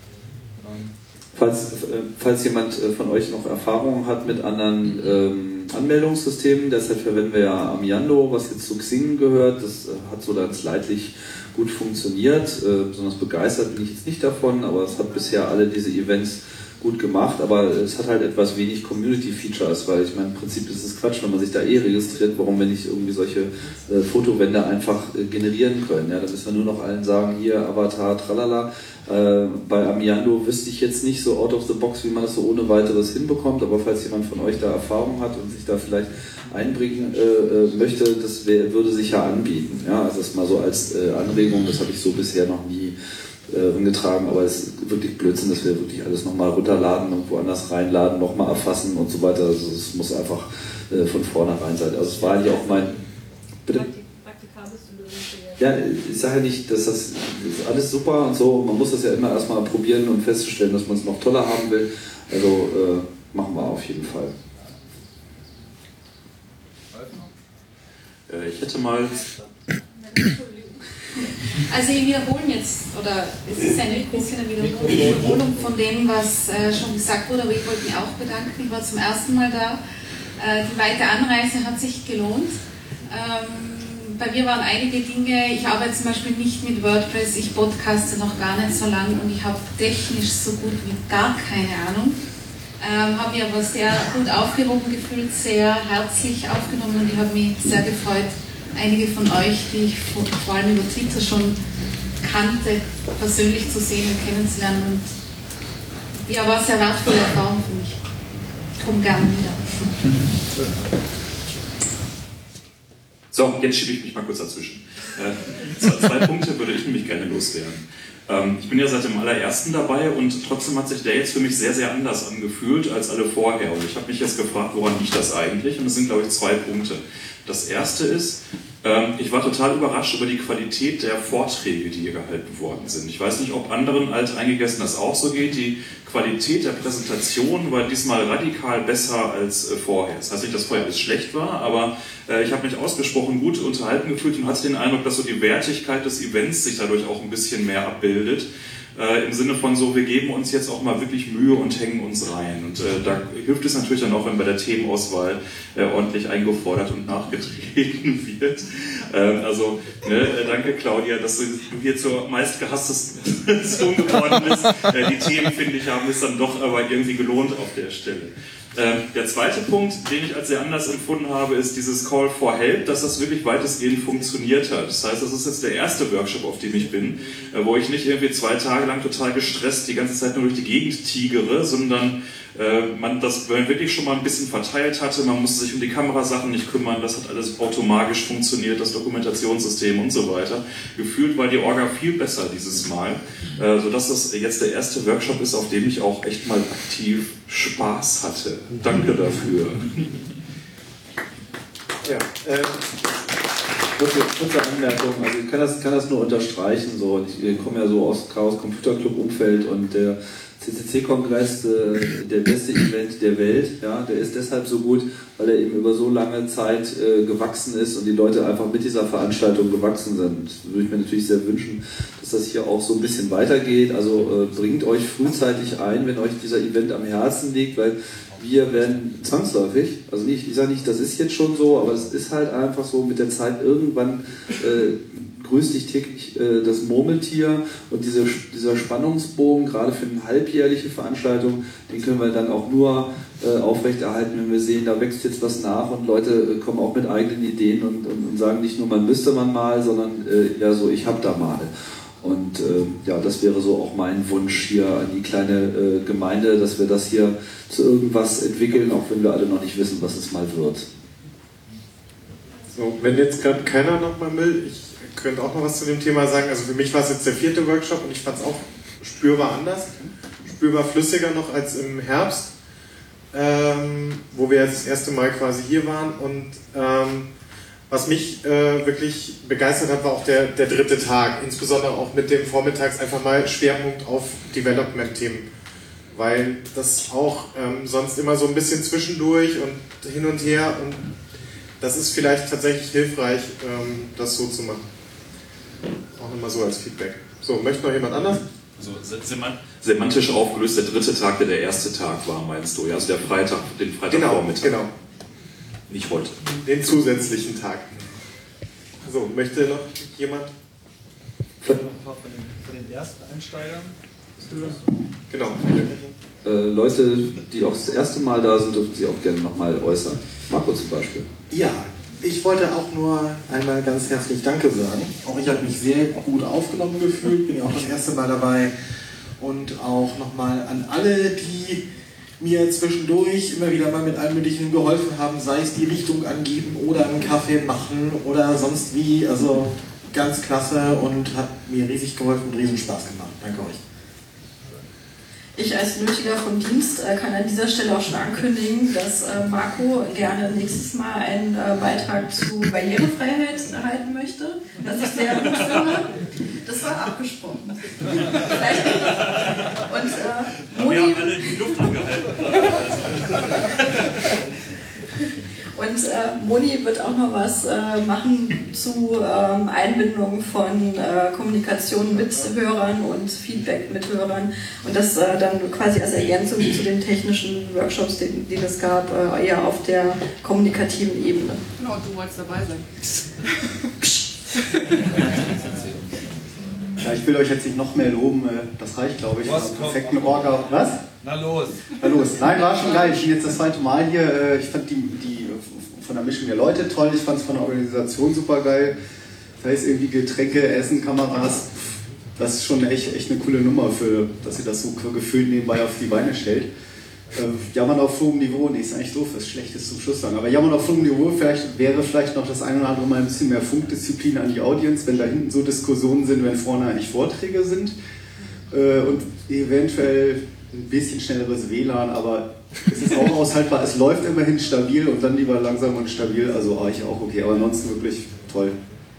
Falls jemand von euch noch Erfahrungen hat mit anderen Anmeldungssystemen, deshalb verwenden wir ja Amiando, was jetzt zu Xing gehört, das hat so ganz leidlich gut funktioniert, besonders begeistert bin ich jetzt nicht davon, aber es hat bisher alle diese Events gut gemacht, aber es hat halt etwas wenig Community-Features, weil ich meine, im Prinzip ist es Quatsch, wenn man sich da registriert, warum wir nicht irgendwie solche Fotowände einfach generieren können. Ja, da müssen wir nur noch allen sagen, hier Avatar, tralala. Bei Amiando wüsste ich jetzt nicht so out of the box, wie man das so ohne weiteres hinbekommt, aber falls jemand von euch da Erfahrung hat und sich da vielleicht einbringen möchte, das würde sich ja anbieten. Ja, also das mal so als Anregung, das habe ich so bisher noch nie getragen, aber es ist wirklich Blödsinn, dass wir wirklich alles nochmal runterladen, irgendwo anders reinladen, nochmal erfassen und so weiter. Also es muss einfach von vornherein seid. Also es war eigentlich auch mein... Bitte? Ja, ich sage ja nicht, dass das ist alles super und so, man muss das ja immer erstmal probieren und festzustellen, dass man es noch toller haben will. Also machen wir auf jeden Fall. Ich hätte mal... Also wir wiederholen jetzt, oder es ist ein bisschen eine Wiederholung von dem, was schon gesagt wurde, aber ich wollte mich auch bedanken, ich war zum ersten Mal da. Die weite Anreise hat sich gelohnt. Bei mir waren einige Dinge, ich arbeite zum Beispiel nicht mit WordPress, ich podcaste noch gar nicht so lang und ich habe technisch so gut wie gar keine Ahnung. Habe mich aber sehr gut aufgehoben gefühlt, sehr herzlich aufgenommen und ich habe mich sehr gefreut, einige von euch, die ich vor allem über Twitter schon kannte, persönlich zu sehen und kennenzulernen. Und ja, war sehr wertvolle Erfahrung für mich. Ich komme gerne wieder. So, jetzt schiebe ich mich mal kurz dazwischen. Zwei Punkte würde ich nämlich gerne loswerden. Ich bin ja seit dem allerersten dabei und trotzdem hat sich der jetzt für mich sehr, sehr anders angefühlt als alle vorher. Und ich habe mich jetzt gefragt, woran liegt das eigentlich? Und es sind, glaube ich, 2 Punkte. Das erste ist, ich war total überrascht über die Qualität der Vorträge, die hier gehalten worden sind. Ich weiß nicht, ob anderen Alteingegessen das auch so geht. Die Qualität der Präsentation war diesmal radikal besser als vorher. Das heißt nicht, dass vorher alles schlecht war, aber ich habe mich ausgesprochen gut unterhalten gefühlt und hatte den Eindruck, dass so die Wertigkeit des Events sich dadurch auch ein bisschen mehr abbildet. Im Sinne von so, wir geben uns jetzt auch mal wirklich Mühe und hängen uns rein. Und da hilft es natürlich dann auch, wenn bei der Themenauswahl ordentlich eingefordert und nachgetreten wird. Danke Claudia, dass du hier zur meistgehasstesten Person geworden bist. Die Themen, finde ich, haben es dann doch aber irgendwie gelohnt auf der Stelle. Der zweite Punkt, den ich als sehr anders empfunden habe, ist dieses Call for Help, dass das wirklich weitestgehend funktioniert hat. Das heißt, das ist jetzt der erste Workshop, auf dem ich bin, wo ich nicht irgendwie 2 Tage lang total gestresst die ganze Zeit nur durch die Gegend tigere, sondern man das wirklich schon mal ein bisschen verteilt hatte, man musste sich um die Kamerasachen nicht kümmern, das hat alles automatisch funktioniert, das Dokumentationssystem und so weiter. Gefühlt war die Orga viel besser dieses Mal, sodass das jetzt der erste Workshop ist, auf dem ich auch echt mal aktiv Spaß hatte. Danke dafür. Ja, kurze Anmerkung, also ich kann das nur unterstreichen, so. Ich komme ja so aus Chaos Computer Club Umfeld und der CCC-Kongress, der beste Event der Welt, ja, der ist deshalb so gut, weil er eben über so lange Zeit gewachsen ist und die Leute einfach mit dieser Veranstaltung gewachsen sind. Das würde ich mir natürlich sehr wünschen, dass das hier auch so ein bisschen weitergeht. Also bringt euch frühzeitig ein, wenn euch dieser Event am Herzen liegt, weil wir werden zwangsläufig, also ich sage nicht, das ist jetzt schon so, aber es ist halt einfach so, mit der Zeit irgendwann grüßt dich täglich das Murmeltier und dieser Spannungsbogen, gerade für eine halbjährliche Veranstaltung, den können wir dann auch nur aufrechterhalten, wenn wir sehen, da wächst jetzt was nach und Leute kommen auch mit eigenen Ideen und sagen nicht nur, man müsste man mal, sondern ja so, ich hab da mal. Und ja, das wäre so auch mein Wunsch hier an die kleine Gemeinde, dass wir das hier zu irgendwas entwickeln, auch wenn wir alle noch nicht wissen, was es mal wird. So, wenn jetzt gerade keiner noch mal will, ich könnte auch noch was zu dem Thema sagen. Also für mich war es jetzt der 4. Workshop und ich fand es auch spürbar anders, spürbar flüssiger noch als im Herbst, wo wir jetzt das erste Mal quasi hier waren. Und was mich wirklich begeistert hat, war auch der 3. Tag, insbesondere auch mit dem Vormittags einfach mal Schwerpunkt auf Development-Themen, weil das auch sonst immer so ein bisschen zwischendurch und hin und her und das ist vielleicht tatsächlich hilfreich, das so zu machen. Auch nochmal so als Feedback. So, möchte noch jemand anders? Also semantisch aufgelöst, der 3. Tag, der erste Tag war, meinst du? Ja? Also den Freitagvormittag. Genau. Nicht heute. Den zusätzlichen Tag. So, möchte noch jemand? Von den ersten Einsteigern? Genau. Leute, die auch das erste Mal da sind, dürfen sich auch gerne nochmal äußern. Marco zum Beispiel. Ja, ich wollte auch nur einmal ganz herzlich Danke sagen. Auch ich habe mich sehr gut aufgenommen gefühlt, bin ja auch das erste Mal dabei. Und auch nochmal an alle, die mir zwischendurch immer wieder mal mit allem Möglichen geholfen haben, sei es die Richtung angeben oder einen Kaffee machen oder sonst wie. Also ganz klasse und hat mir riesig geholfen und riesen Spaß gemacht. Danke euch. Ich als Nötiger vom Dienst kann an dieser Stelle auch schon ankündigen, dass Marco gerne nächstes Mal einen Beitrag zu Barrierefreiheit halten möchte, was ich sehr gut finde. Das war abgesprochen. Und Moni, wir haben alle die Luft angehalten. Und Moni wird auch noch was machen zu Einbindung von Kommunikation mit Hörern und Feedback mit Hörern. Und das dann quasi als Ergänzung zu den technischen Workshops, die es gab, eher auf der kommunikativen Ebene. Genau, du wolltest dabei sein. Ja, ich will euch jetzt nicht noch mehr loben, das reicht, glaube ich. Was? Perfekten Orga. Was? Na los. Na los. Nein, war schon geil. Ich bin jetzt das zweite Mal hier. Ich fand die von der Mischung der Leute toll. Ich fand es von der Organisation super geil. Das heißt irgendwie Getränke, Essen, Kameras. Das ist schon echt eine coole Nummer, dass ihr das so gefühlt nebenbei auf die Beine stellt. Jammern auf hohem Niveau, nee, ist eigentlich doof, das Schlechtes zum Schluss sagen. Aber jammern auf hohem Niveau, wäre vielleicht noch das eine oder andere Mal ein bisschen mehr Funkdisziplin an die Audience, wenn da hinten so Diskussionen sind, wenn vorne eigentlich Vorträge sind. Und eventuell ein bisschen schnelleres WLAN, aber es ist auch aushaltbar, es läuft immerhin stabil und dann lieber langsam und stabil, also eigentlich auch okay, aber ansonsten wirklich toll.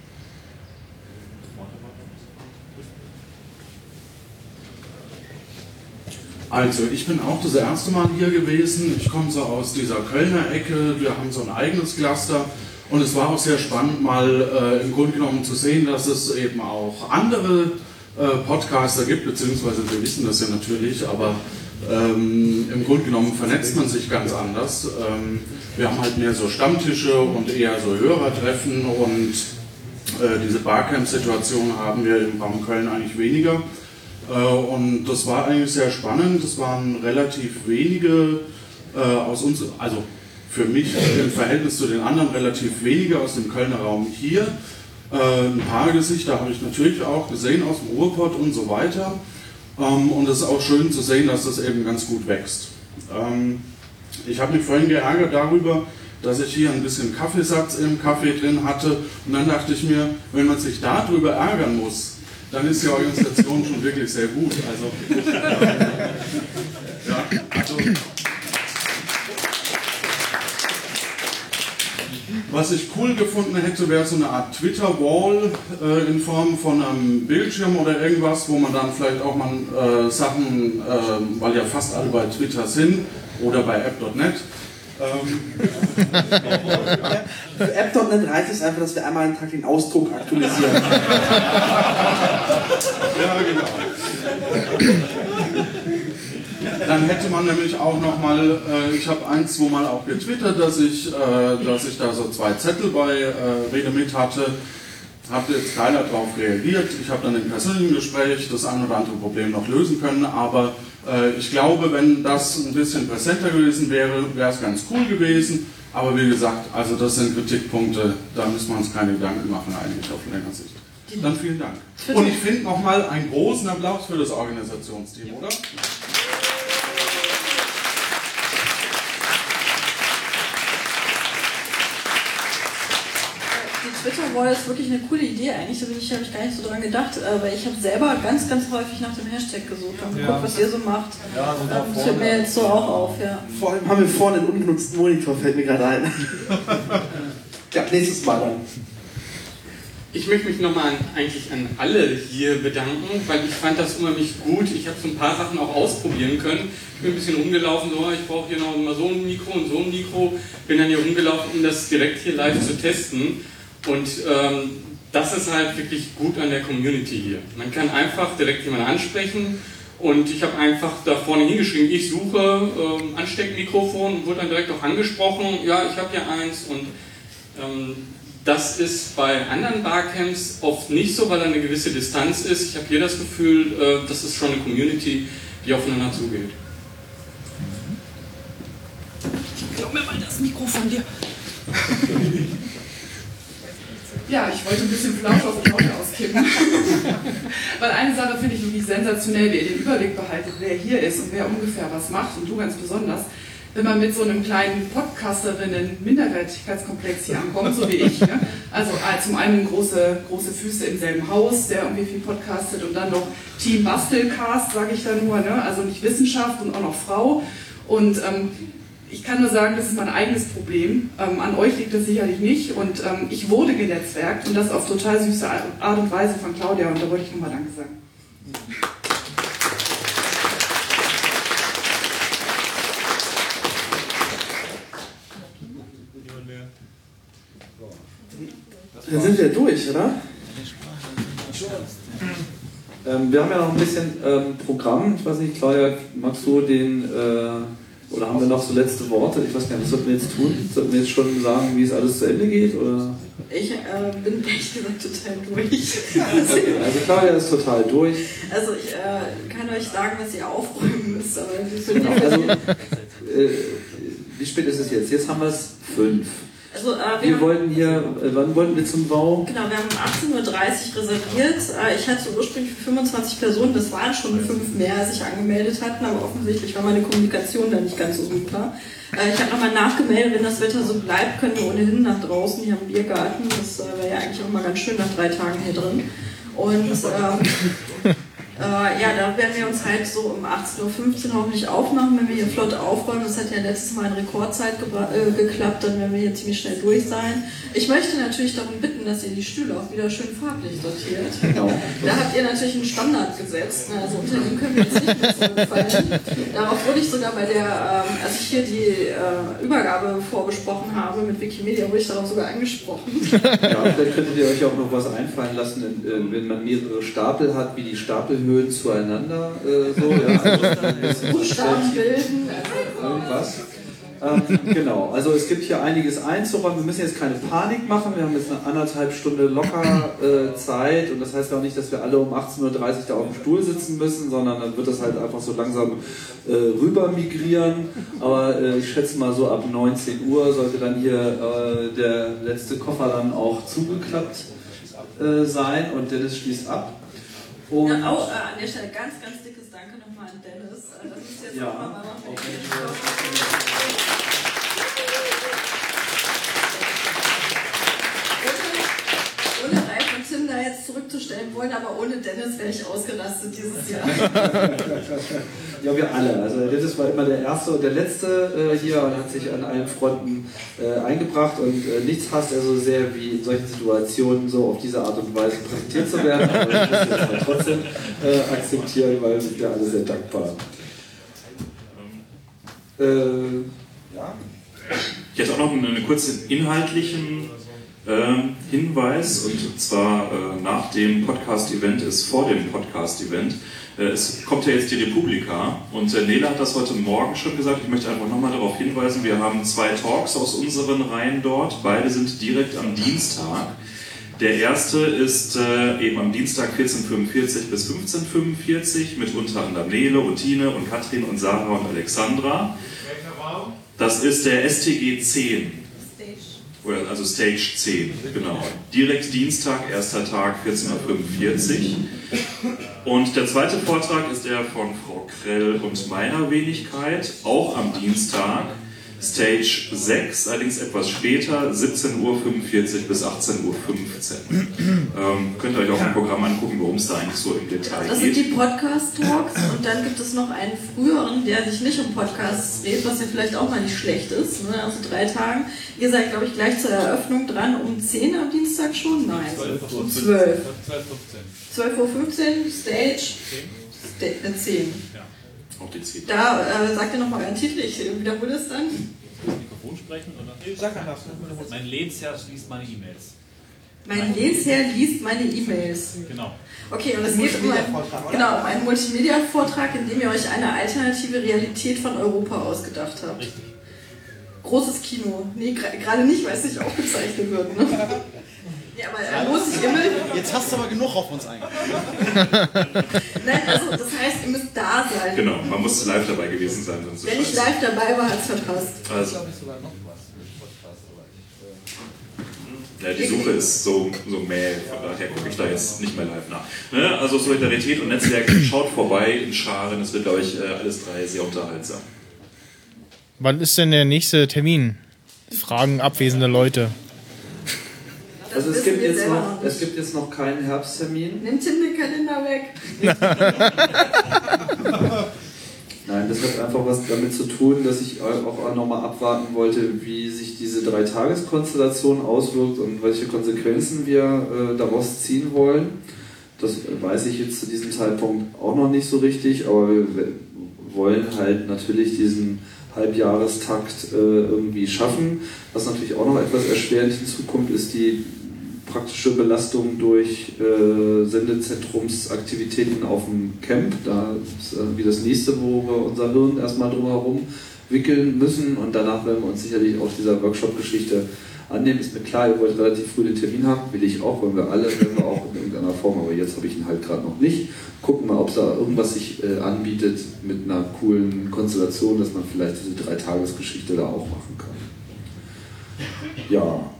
Also, ich bin auch das erste Mal hier gewesen. Ich komme so aus dieser Kölner Ecke. Wir haben so ein eigenes Cluster. Und es war auch sehr spannend, mal im Grunde genommen zu sehen, dass es eben auch andere Podcaster gibt, beziehungsweise wir wissen das ja natürlich, aber im Grunde genommen vernetzt man sich ganz anders. Wir haben halt mehr so Stammtische und eher so Hörertreffen und diese Barcamp-Situation haben wir im Raum Köln eigentlich weniger. Und das war eigentlich sehr spannend. Es waren relativ wenige aus uns, also für mich im Verhältnis zu den anderen relativ wenige aus dem Kölner Raum hier. Ein paar Gesichter habe ich natürlich auch gesehen aus dem Ruhrpott und so weiter. Und es ist auch schön zu sehen, dass das eben ganz gut wächst. Ich habe mich vorhin geärgert darüber, dass ich hier ein bisschen Kaffeesatz im Kaffee drin hatte. Und dann dachte ich mir, wenn man sich darüber ärgern muss, dann ist die Organisation schon wirklich sehr gut. Also, was ich cool gefunden hätte, wäre so eine Art Twitter-Wall in Form von einem Bildschirm oder irgendwas, wo man dann vielleicht auch mal Sachen, weil ja fast alle bei Twitter sind oder bei app.net. Für app.net reicht es einfach, dass wir einmal einen Tag den Ausdruck aktualisieren. Ja, genau. Dann hätte man nämlich auch nochmal, ich habe ein, zwei Mal auch getwittert, dass ich da so 2 Zettel bei Rede mit hatte. Hat jetzt keiner darauf reagiert. Ich habe dann im persönlichen Gespräch das ein oder andere Problem noch lösen können, aber ich glaube, wenn das ein bisschen präsenter gewesen wäre, wäre es ganz cool gewesen. Aber wie gesagt, also das sind Kritikpunkte, da müssen wir uns keine Gedanken machen eigentlich auf längere Sicht. Dann vielen Dank. Und ich finde nochmal einen großen Applaus für das Organisationsteam, oder? Twitter-Wall ist wirklich eine coole Idee eigentlich, habe ich gar nicht so dran gedacht, aber ich habe selber ganz, ganz häufig nach dem Hashtag gesucht und geguckt, was ihr so macht. Ja, das fällt mir jetzt so auch auf, ja. Vor allem haben wir vorne einen ungenutzten Monitor, fällt mir gerade ein. Ja, nächstes Mal dann. Ich möchte mich nochmal eigentlich an alle hier bedanken, weil ich fand das unheimlich gut. Ich habe so ein paar Sachen auch ausprobieren können. Ich bin ein bisschen rumgelaufen, so, ich brauche hier noch mal so ein Mikro und so ein Mikro. Bin dann hier rumgelaufen, um das direkt hier live zu testen. Und das ist halt wirklich gut an der Community hier. Man kann einfach direkt jemanden ansprechen und ich habe einfach da vorne hingeschrieben, ich suche Ansteckmikrofon und wurde dann direkt auch angesprochen, ja, ich habe hier eins und das ist bei anderen Barcamps oft nicht so, weil da eine gewisse Distanz ist. Ich habe hier das Gefühl, das ist schon eine Community, die aufeinander zugeht. Glaub mir mal das Mikro von dir. Ja, ich wollte ein bisschen Flausch auf die Leute auskippen. Weil eine Sache finde ich wirklich sensationell, wie ihr den Überblick behaltet, wer hier ist und wer ungefähr was macht und du ganz besonders. Wenn man mit so einem kleinen Podcasterinnen-Minderwertigkeitskomplex hier ankommt, so wie ich, ja, Also zum einen große Füße im selben Haus, der irgendwie viel podcastet, und dann noch Team Bastelcast, sage ich da nur, ne? Also nicht Wissenschaft und auch noch Frau. Und ich kann nur sagen, das ist mein eigenes Problem. An euch liegt das sicherlich nicht. Und ich wurde genetzwerkt, und das auf total süße Art und Weise von Claudia. Und da wollte ich nochmal Danke sagen. Dann sind wir durch, oder? Wir haben ja noch ein bisschen Programm. Ich weiß nicht, Claudia, magst du oder haben wir noch so letzte Worte? Ich weiß gar nicht, was sollten wir jetzt tun? Sollten wir jetzt schon sagen, wie es alles zu Ende geht? Oder? Ich bin ehrlich gesagt total durch. Okay, also Claudia ist total durch. Also ich kann euch sagen, was ihr aufräumen müsst, aber Genau, also, wie spät ist es jetzt? Jetzt haben wir es 5. Also, wir wollten hier, wann wollten wir zum Bau? Genau, wir haben um 18.30 Uhr reserviert. Ich hatte ursprünglich für 25 Personen, das waren schon 5 mehr, als sich angemeldet hatten, aber offensichtlich war meine Kommunikation dann nicht ganz so super. Ich habe nochmal nachgemeldet, wenn das Wetter so bleibt, können wir ohnehin nach draußen, hier am Biergarten. Das wäre ja eigentlich auch mal ganz schön nach 3 Tagen hier drin. Und ja, da werden wir uns halt so um 18.15 Uhr hoffentlich aufmachen, wenn wir hier flott aufräumen. Das hat ja letztes Mal in Rekordzeit geklappt, dann werden wir hier ziemlich schnell durch sein. Ich möchte natürlich darum bitten, dass ihr die Stühle auch wieder schön farblich sortiert. Genau. Da habt ihr natürlich einen Standard gesetzt, also unter dem können wir jetzt nicht mehr zurückfallen. Darauf wurde ich sogar bei der, als ich hier die Übergabe vorbesprochen habe mit Wikimedia, wurde ich darauf sogar angesprochen. Ja, vielleicht könntet ihr euch auch noch was einfallen lassen, wenn man mehrere Stapel hat, wie die Stapelhöhen zueinander so, ja, also Buchstaben bilden. Irgendwas. Genau, also es gibt hier einiges einzuräumen. Wir müssen jetzt keine Panik machen. Wir haben jetzt eine 1,5 Stunde locker Zeit, und das heißt auch nicht, dass wir alle um 18.30 Uhr da auf dem Stuhl sitzen müssen, sondern dann wird das halt einfach so langsam rüber migrieren. Aber ich schätze mal so ab 19 Uhr sollte dann hier der letzte Koffer dann auch zugeklappt sein, und Dennis schließt ab. Und ja, auch an der Stelle ganz, ganz dickes Danke nochmal an Dennis. Das ist jetzt ja, nochmal ohne Ralf und Tim da jetzt zurückzustellen wollen, aber ohne Dennis wäre ich ausgerastet dieses Jahr. Ja, wir alle. Also Dennis war immer der Erste und der Letzte hier und hat sich an allen Fronten eingebracht, und nichts hasst er so sehr, wie in solchen Situationen so auf diese Art und Weise präsentiert zu werden. Aber ich muss das halt trotzdem akzeptieren, weil wir sind ja alle sehr dankbar. Ja. Ich hätte auch noch einen kurzen inhaltlichen Hinweis, und zwar nach dem Podcast-Event ist vor dem Podcast-Event. Es kommt ja jetzt die Republika, und Nela hat das heute Morgen schon gesagt. Ich möchte einfach nochmal darauf hinweisen, wir haben 2 Talks aus unseren Reihen dort. Beide sind direkt am Dienstag. Der erste ist eben am Dienstag 14.45 bis 15.45 mit unter anderem Nele und Tine und Katrin und Sarah und Alexandra. Welcher Raum? Das ist der STG 10. Also Stage 10, genau. Direkt Dienstag, erster Tag, 14.45 Uhr. Und der zweite Vortrag ist der von Frau Krell und meiner Wenigkeit, auch am Dienstag, Stage 6, allerdings etwas später, 17.45 Uhr bis 18.15 Uhr. Könnt ihr euch auch im Programm angucken, worum es da eigentlich so im Detail geht. Das sind die Podcast-Talks, und dann gibt es noch einen früheren, der sich nicht um Podcasts dreht, was ja vielleicht auch mal nicht schlecht ist, ne? Also 3 Tagen. Ihr seid, glaube ich, gleich zur Eröffnung dran, um 10 am Dienstag schon? Nein, um 12. 12.15 Uhr, Stage 10. Auch die 10. Da sagt ihr nochmal euren Titel, ich wiederhole es dann. Mikrofon sprechen oder? Sag einfach. Mein Lebensherr liest meine E-Mails. Mein Lebensherr liest meine E-Mails. Genau. Okay, und es geht um einen Multimedia-Vortrag, in dem ihr euch eine alternative Realität von Europa ausgedacht habt. Richtig. Großes Kino. Nee, gerade nicht, weil es nicht aufgezeichnet wird. Ne? Ja, aber los, ich immer. Jetzt hast du aber genug auf uns eigentlich. Nein, also das heißt, ihr müsst da sein. Genau, man muss live dabei gewesen sein. Sonst Wenn ich live dabei war, hat es verpasst. Also. Ja, die Suche ist so mäh, von daher gucke ich da jetzt nicht mehr live nach. Ne? Also Solidarität und Netzwerk, schaut vorbei in Scharen, es wird, glaube ich, alles 3 sehr unterhaltsam. Wann ist denn der nächste Termin? Fragen abwesende Leute. Also es gibt jetzt noch keinen Herbsttermin. Nimm Tinder-Kalender weg. Nein, das hat einfach was damit zu tun, dass ich auch nochmal abwarten wollte, wie sich diese 3-Tages-Konstellation auswirkt und welche Konsequenzen wir daraus ziehen wollen. Das weiß ich jetzt zu diesem Zeitpunkt auch noch nicht so richtig, aber wir wollen halt natürlich diesen Halbjahrestakt irgendwie schaffen. Was natürlich auch noch etwas erschwerend hinzukommt, ist die praktische Belastung durch Sendezentrumsaktivitäten auf dem Camp. Da ist irgendwie das nächste, wo wir unser Hirn erstmal drumherum wickeln müssen und danach werden wir uns sicherlich auch dieser Workshop-Geschichte annehmen. Ist mir klar, ihr wollt relativ früh den Termin haben, will ich auch, wollen wir alle, wenn wir auch in irgendeiner Form, aber jetzt habe ich ihn halt gerade noch nicht. Gucken mal, ob es da irgendwas sich anbietet mit einer coolen Konstellation, dass man vielleicht diese 3-Tages-Geschichte da auch machen kann. Ja,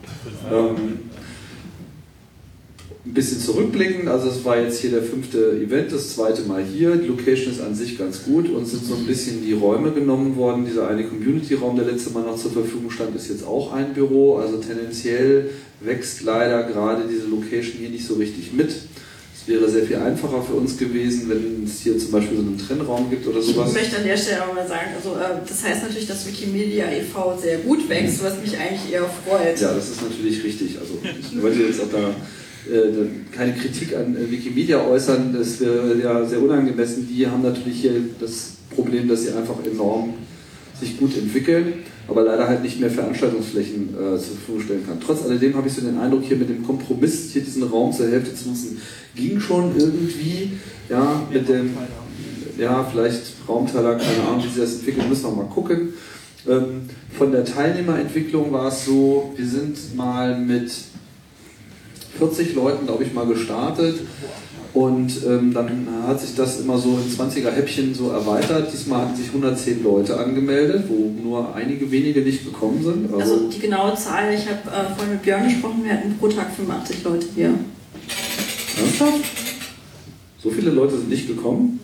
ein bisschen zurückblickend, also es war jetzt hier der 5. Event, das 2. Mal hier. Die Location ist an sich ganz gut. Uns sind so ein bisschen die Räume genommen worden. Dieser eine Community-Raum, der letzte Mal noch zur Verfügung stand, ist jetzt auch ein Büro. Also tendenziell wächst leider gerade diese Location hier nicht so richtig mit. Es wäre sehr viel einfacher für uns gewesen, wenn es hier zum Beispiel so einen Trennraum gibt oder sowas. Ich möchte an der Stelle auch mal sagen, also das heißt natürlich, dass Wikimedia e.V. sehr gut wächst, was mich eigentlich eher freut. Ja, das ist natürlich richtig. Also ich wollte jetzt auch da keine Kritik an Wikimedia äußern, das wäre ja sehr unangemessen. Die haben natürlich hier das Problem, dass sie einfach enorm sich gut entwickeln, aber leider halt nicht mehr Veranstaltungsflächen zur Verfügung stellen kann. Trotz alledem habe ich so den Eindruck, hier mit dem Kompromiss, hier diesen Raum zur Hälfte zu nutzen, ging schon irgendwie, ja, mit dem, ja, vielleicht Raumteiler, keine Ahnung, wie sie das entwickeln, müssen wir mal gucken. Von der Teilnehmerentwicklung war es so, wir sind mal mit 40 Leuten, glaube ich, mal gestartet und dann hat sich das immer so in 20er Häppchen so erweitert. Diesmal hatten sich 110 Leute angemeldet, wo nur einige wenige nicht gekommen sind. Also die genaue Zahl, ich habe vorhin mit Björn gesprochen, wir hatten pro Tag 85 Leute hier. Ernsthaft? So viele Leute sind nicht gekommen?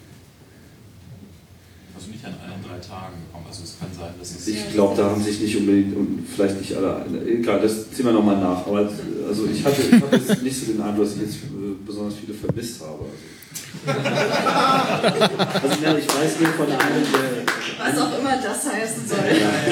Also nicht an allen 3 Tagen gekommen, also es kann sein, dass es... Ich glaube, da haben sich nicht unbedingt und vielleicht nicht alle, egal, das ziehen wir nochmal nach, aber also ich habe jetzt nicht so den Eindruck, dass ich jetzt besonders viele vermisst habe. Also ja, ich weiß nur von einem, der... Was auch immer das heißen soll.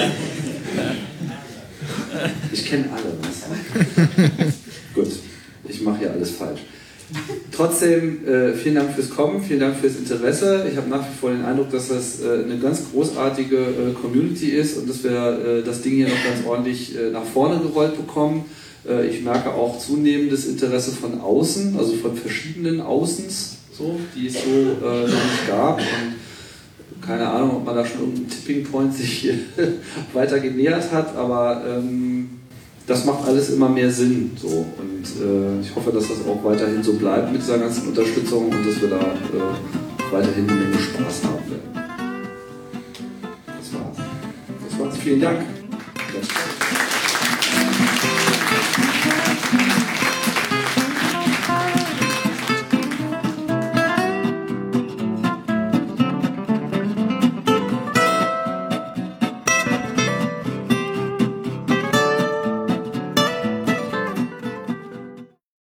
Ich kenne alle. Gut, ich mache hier alles falsch. Trotzdem, vielen Dank fürs Kommen, vielen Dank fürs Interesse. Ich habe nach wie vor den Eindruck, dass das eine ganz großartige Community ist und dass wir das Ding hier noch ganz ordentlich nach vorne gerollt bekommen. Ich merke auch zunehmendes Interesse von außen, also von verschiedenen Außens, so, die es so noch nicht gab. Und keine Ahnung, ob man da schon irgendeinen Tipping Point sich weiter genähert hat, aber das macht alles immer mehr Sinn. So. Und ich hoffe, dass das auch weiterhin so bleibt mit dieser ganzen Unterstützung und dass wir da weiterhin eine Menge Spaß haben werden. Das war's. Vielen Dank.